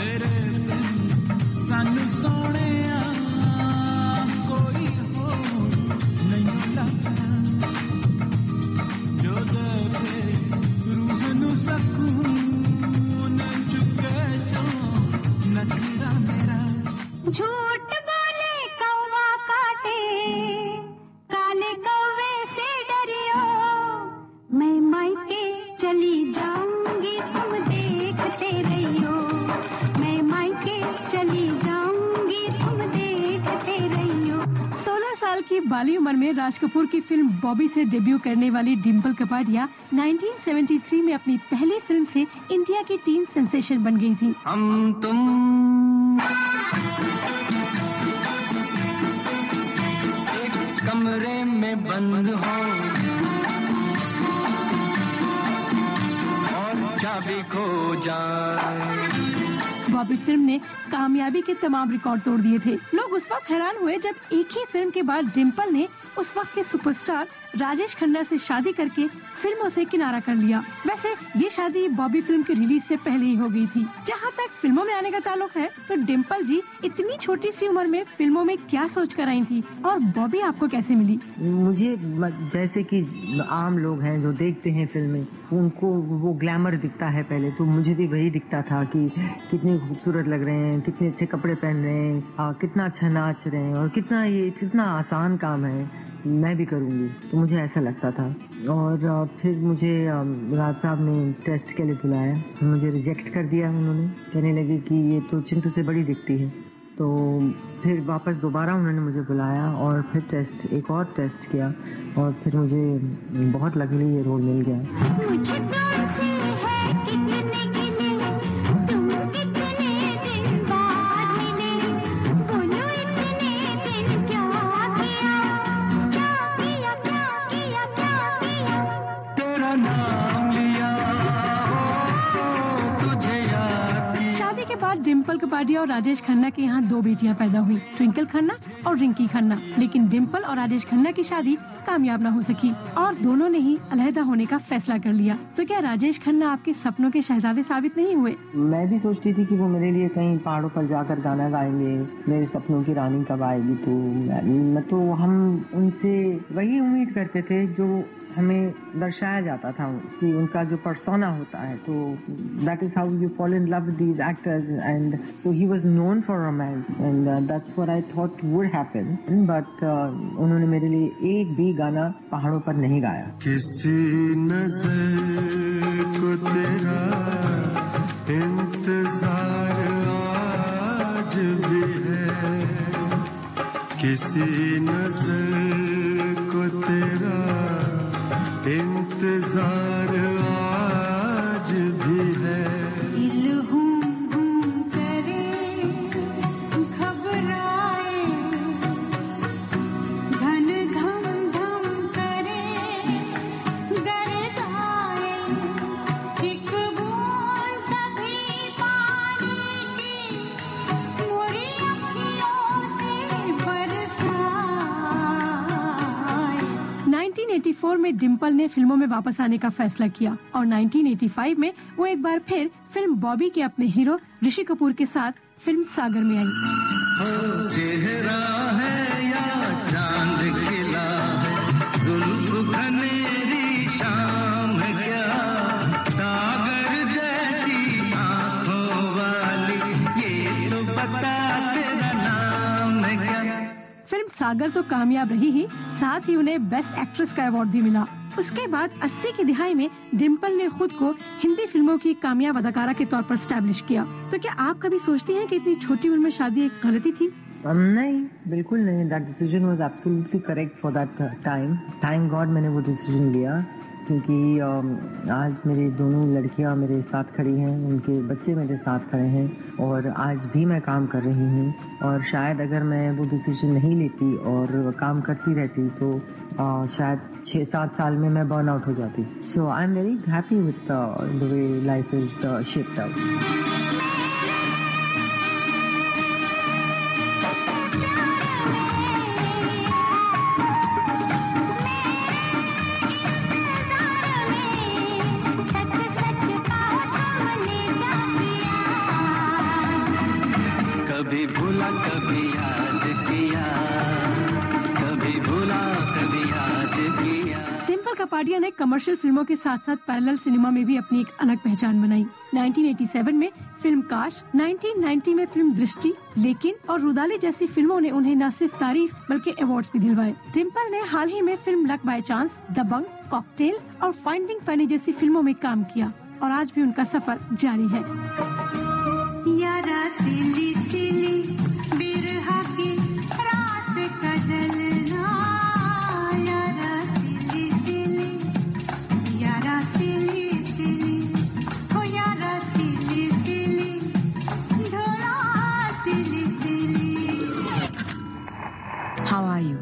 झूठ बोले कौवा काटे, काले कौवे से डरियो, मैं मायके चली जाऊंगी तुम देखते रहियो, मैं मायके चली जाऊंगी तुम देखते रहियो। सोलह साल की बाली उम्र में राज कपूर की फिल्म बॉबी से डेब्यू करने वाली डिम्पल कपाडिया उन्नीस सौ तिहत्तर में अपनी पहली फिल्म से इंडिया की टीन सेंसेशन बन गई थी। हम तुम एक कमरे में बंद हो और चाबी खो जाए। बॉबी फिल्म ने कामयाबी के तमाम रिकॉर्ड तोड़ दिए थे। लोग उस वक्त हैरान हुए जब एक ही फिल्म के बाद डिम्पल ने उस वक्त के सुपरस्टार राजेश खन्ना से शादी करके फिल्मों से किनारा कर लिया। वैसे ये शादी बॉबी फिल्म की रिलीज से पहले ही हो गई थी। जहाँ तक फिल्मों में आने का ताल्लुक है तो डिम्पल जी इतनी छोटी सी उम्र में फिल्मों में क्या सोच कर आई थी, और बॉबी आपको कैसे मिली? मुझे जैसे कि आम लोग हैं जो देखते हैं फिल्में, उनको वो ग्लैमर दिखता है पहले, तो मुझे भी वही दिखता था कि कितने खूबसूरत लग रहे हैं, कितने अच्छे कपड़े पहन रहे हैं, आ, कितना अच्छा नाच रहे हैं, और कितना ये कितना आसान काम है, मैं भी करूँगी, तो मुझे ऐसा लगता था। और आ, फिर मुझे राज साहब ने टेस्ट के लिए बुलाया, मुझे रिजेक्ट कर दिया उन्होंने, कहने लगे कि ये तो चिंटू से बड़ी दिखती है। तो फिर वापस दोबारा उन्होंने मुझे बुलाया और फिर टेस्ट एक और टेस्ट किया, और फिर मुझे बहुत लकीली ये रोल मिल गया। डिम्पल कपाडिया और राजेश खन्ना के यहाँ दो बेटियां पैदा हुई, ट्विंकल खन्ना और रिंकी खन्ना। लेकिन डिम्पल और राजेश खन्ना की शादी कामयाब न हो सकी और दोनों ने ही अलहदा होने का फैसला कर लिया। तो क्या राजेश खन्ना आपके सपनों के शहजादे साबित नहीं हुए? मैं भी सोचती थी कि वो मेरे लिए कहीं पहाड़ों पर जाकर गाना गाएंगे, मेरे सपनों की रानी कब आएगी। तो मैं तो हम उनसे वही उम्मीद करते थे जो हमें दर्शाया जाता था कि उनका जो पर्सोना होता है, तो that is how you fall in love with these actors and so he was known for romance and that's what I thought would happen, but उन्होंने मेरे लिए एक भी गाना पहाड़ों पर नहीं गाया। किसी नजर को तेरा इंतजार आज भी है, किसी नजर को तेरा इंतजार आज भी है। दिल हूँ हूँ करे घबराए, धन धम धम करे डर जाए, एक बूंद कभी पानी की मोरी अखियों से बरसाए। नाइनटीन एटी फोर में डिम्पल ने फिल्मों में वापस आने का फैसला किया और नाइनटीन एटी फाइव में वो एक बार फिर फिल्म बॉबी के अपने हीरो ऋषि कपूर के साथ फिल्म सागर में आई। हो चेहरा है या चांद खिला है, जुल्फ घनेरी शाम है क्या, सागर जैसी आंखों वाली, ये तो बता तेरा नाम है क्या। फिल्म सागर तो कामयाब रही ही, साथ ही उन्हें बेस्ट एक्ट्रेस का अवार्ड भी मिला। उसके बाद अस्सी की दिहाई में डिम्पल ने खुद को हिंदी फिल्मों की कामयाब अदाकारा के तौर पर स्टैब्लिश किया। तो क्या आप कभी सोचती हैं कि इतनी छोटी उम्र में शादी एक गलती थी? um, नहीं, बिल्कुल नहीं। That decision was absolutely correct for that time. Thank God मैंने वो डिसीजन लिया, क्योंकि um, आज मेरी दोनों लड़कियां मेरे साथ खड़ी हैं, उनके बच्चे मेरे साथ खड़े हैं और आज भी मैं काम कर रही हूँ। और शायद अगर मैं वो डिसीजन नहीं लेती और काम करती रहती तो uh, शायद छः सात साल में मैं बर्न आउट हो जाती। So I am very happy with the way life is shaped out. कभी भूला कभी याद किया, कभी भूला कभी याद किया। डिम्पल कपाडिया ने कमर्शियल फिल्मों के साथ साथ पैरेलल सिनेमा में भी अपनी एक अलग पहचान बनाई। नाइनटीन एटी सेवन में फिल्म काश, नाइनटीन नाइंटी में फिल्म दृष्टि, लेकिन और रुदाली जैसी फिल्मों ने उन्हें न सिर्फ तारीफ बल्कि अवार्ड्स भी दिलवाए। डिम्पल ने हाल ही में film luck by chance, Dabangg, cocktail और फाइंडिंग फनी जैसी फिल्मों में काम किया और आज भी उनका सफर जारी है। यारा सिली सिली बिरहा की रात का जलना, यारा सिली सिली, यारा सिली सिली, हो यारा सिली सिली, ढोला silly silly. How are you?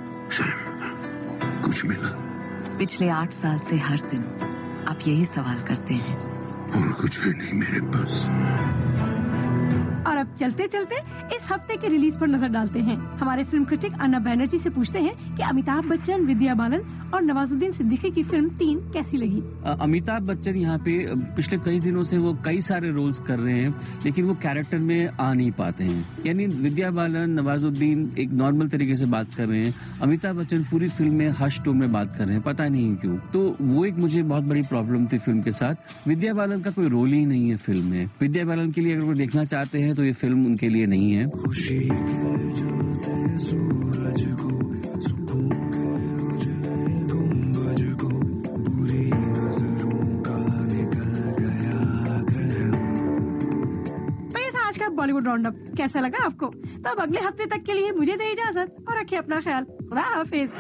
कुछ मिला? पिछले आठ साल से हर दिन आप यही सवाल करते हैं। और कुछ भी नहीं मेरे पास। और अब चलते चलते इस हफ्ते के रिलीज पर नजर डालते हैं। हमारे फिल्म क्रिटिक अन्ना बैनर्जी से पूछते हैं कि अमिताभ बच्चन, विद्या बालन और नवाजुद्दीन सिद्दीकी की फिल्म तीन कैसी लगी। अमिताभ बच्चन यहाँ पे पिछले कई दिनों से वो कई सारे रोल्स कर रहे हैं, लेकिन वो कैरेक्टर में आ नहीं पाते हैं। यानी विद्या बालन, नवाजुद्दीन एक नॉर्मल तरीके से बात कर रहे हैं, अमिताभ बच्चन पूरी फिल्म में हश टोन में बात कर रहे हैं, पता नहीं क्यों। तो वो एक मुझे बहुत बड़ी प्रॉब्लम थी फिल्म के साथ। विद्या बालन का कोई रोल ही नहीं है फिल्म में। विद्या बालन के लिए अगर वो देखना चाहते हैं तो ये फिल्म उनके लिए नहीं है। बॉलीवुड राउंड अप कैसा लगा आपको? तो अब अगले हफ्ते तक के लिए मुझे दे इजाजत और रखिए अपना ख्याल। खुदा हाफिज।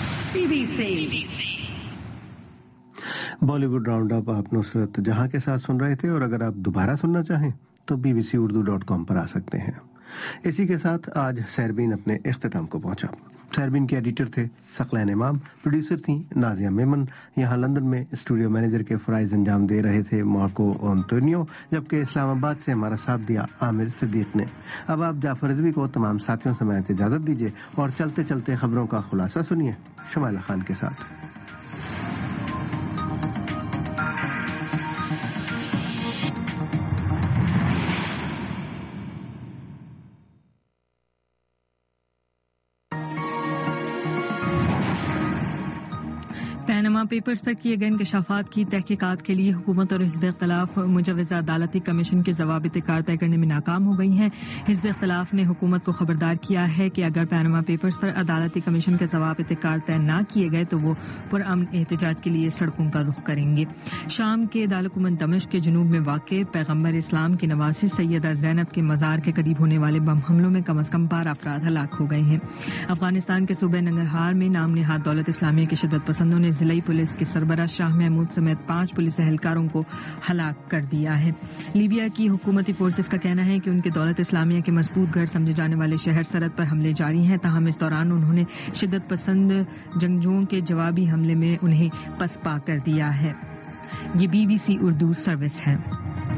बॉलीवुड राउंड अप आप नुसरत जहां के साथ सुन रहे थे, और अगर आप दोबारा सुनना चाहें तो B B C Urdu dot com पर आ सकते हैं। इसी के साथ आज सैरबीन अपने इख्तिताम को पहुंचा। سیربین کے ایڈیٹر تھے ثقلین امام، پروڈیوسر تھیں نازیہ میمن، یہاں لندن میں اسٹوڈیو مینیجر کے فرائض انجام دے رہے تھے مارکو انتونیو، جبکہ اسلام آباد سے ہمارا ساتھ دیا عامر صدیق نے۔ اب آپ جعفر رضوی کو تمام ساتھیوں سے میں اجازت دیجیے اور چلتے چلتے خبروں کا خلاصہ سنیے شمائلہ خان کے ساتھ۔ پیناما پیپرز پر کیے گئے انکشافات کی تحقیقات کے لیے حکومت اور حزب اختلاف مجوزہ عدالتی کمیشن کے ضوابط کار طے کرنے میں ناکام ہو گئی ہیں۔ حزب اختلاف نے حکومت کو خبردار کیا ہے کہ اگر پیناما پیپرز پر عدالتی کمیشن کے ضوابط کار طے نہ کیے گئے تو وہ پرامن احتجاج کے لیے سڑکوں کا رخ کریں گے۔ شام کے دارالحکومت دمشق کے جنوب میں واقع پیغمبر اسلام کی نواسی سیدہ زینب کے مزار کے قریب ہونے والے بم حملوں میں کم از کم بارہ افراد ہلاک ہو گئے ہیں۔ افغانستان کے صوبہ ننگرہار میں نام نہاد دولت اسلامیہ کے شدت پسندوں نے ضلعی پولیس کے سربراہ شاہ محمود سمیت پانچ پولیس اہلکاروں کو ہلاک کر دیا ہے۔ لیبیا کی حکومتی فورسز کا کہنا ہے کہ ان کے دولت اسلامیہ کے مضبوط گڑھ سمجھے جانے والے شہر سرحد پر حملے جاری ہیں، تاہم اس دوران انہوں نے شدت پسند جنگجوؤں کے جوابی حملے میں انہیں پسپا کر دیا ہے۔ یہ B B C Urdu service ہے۔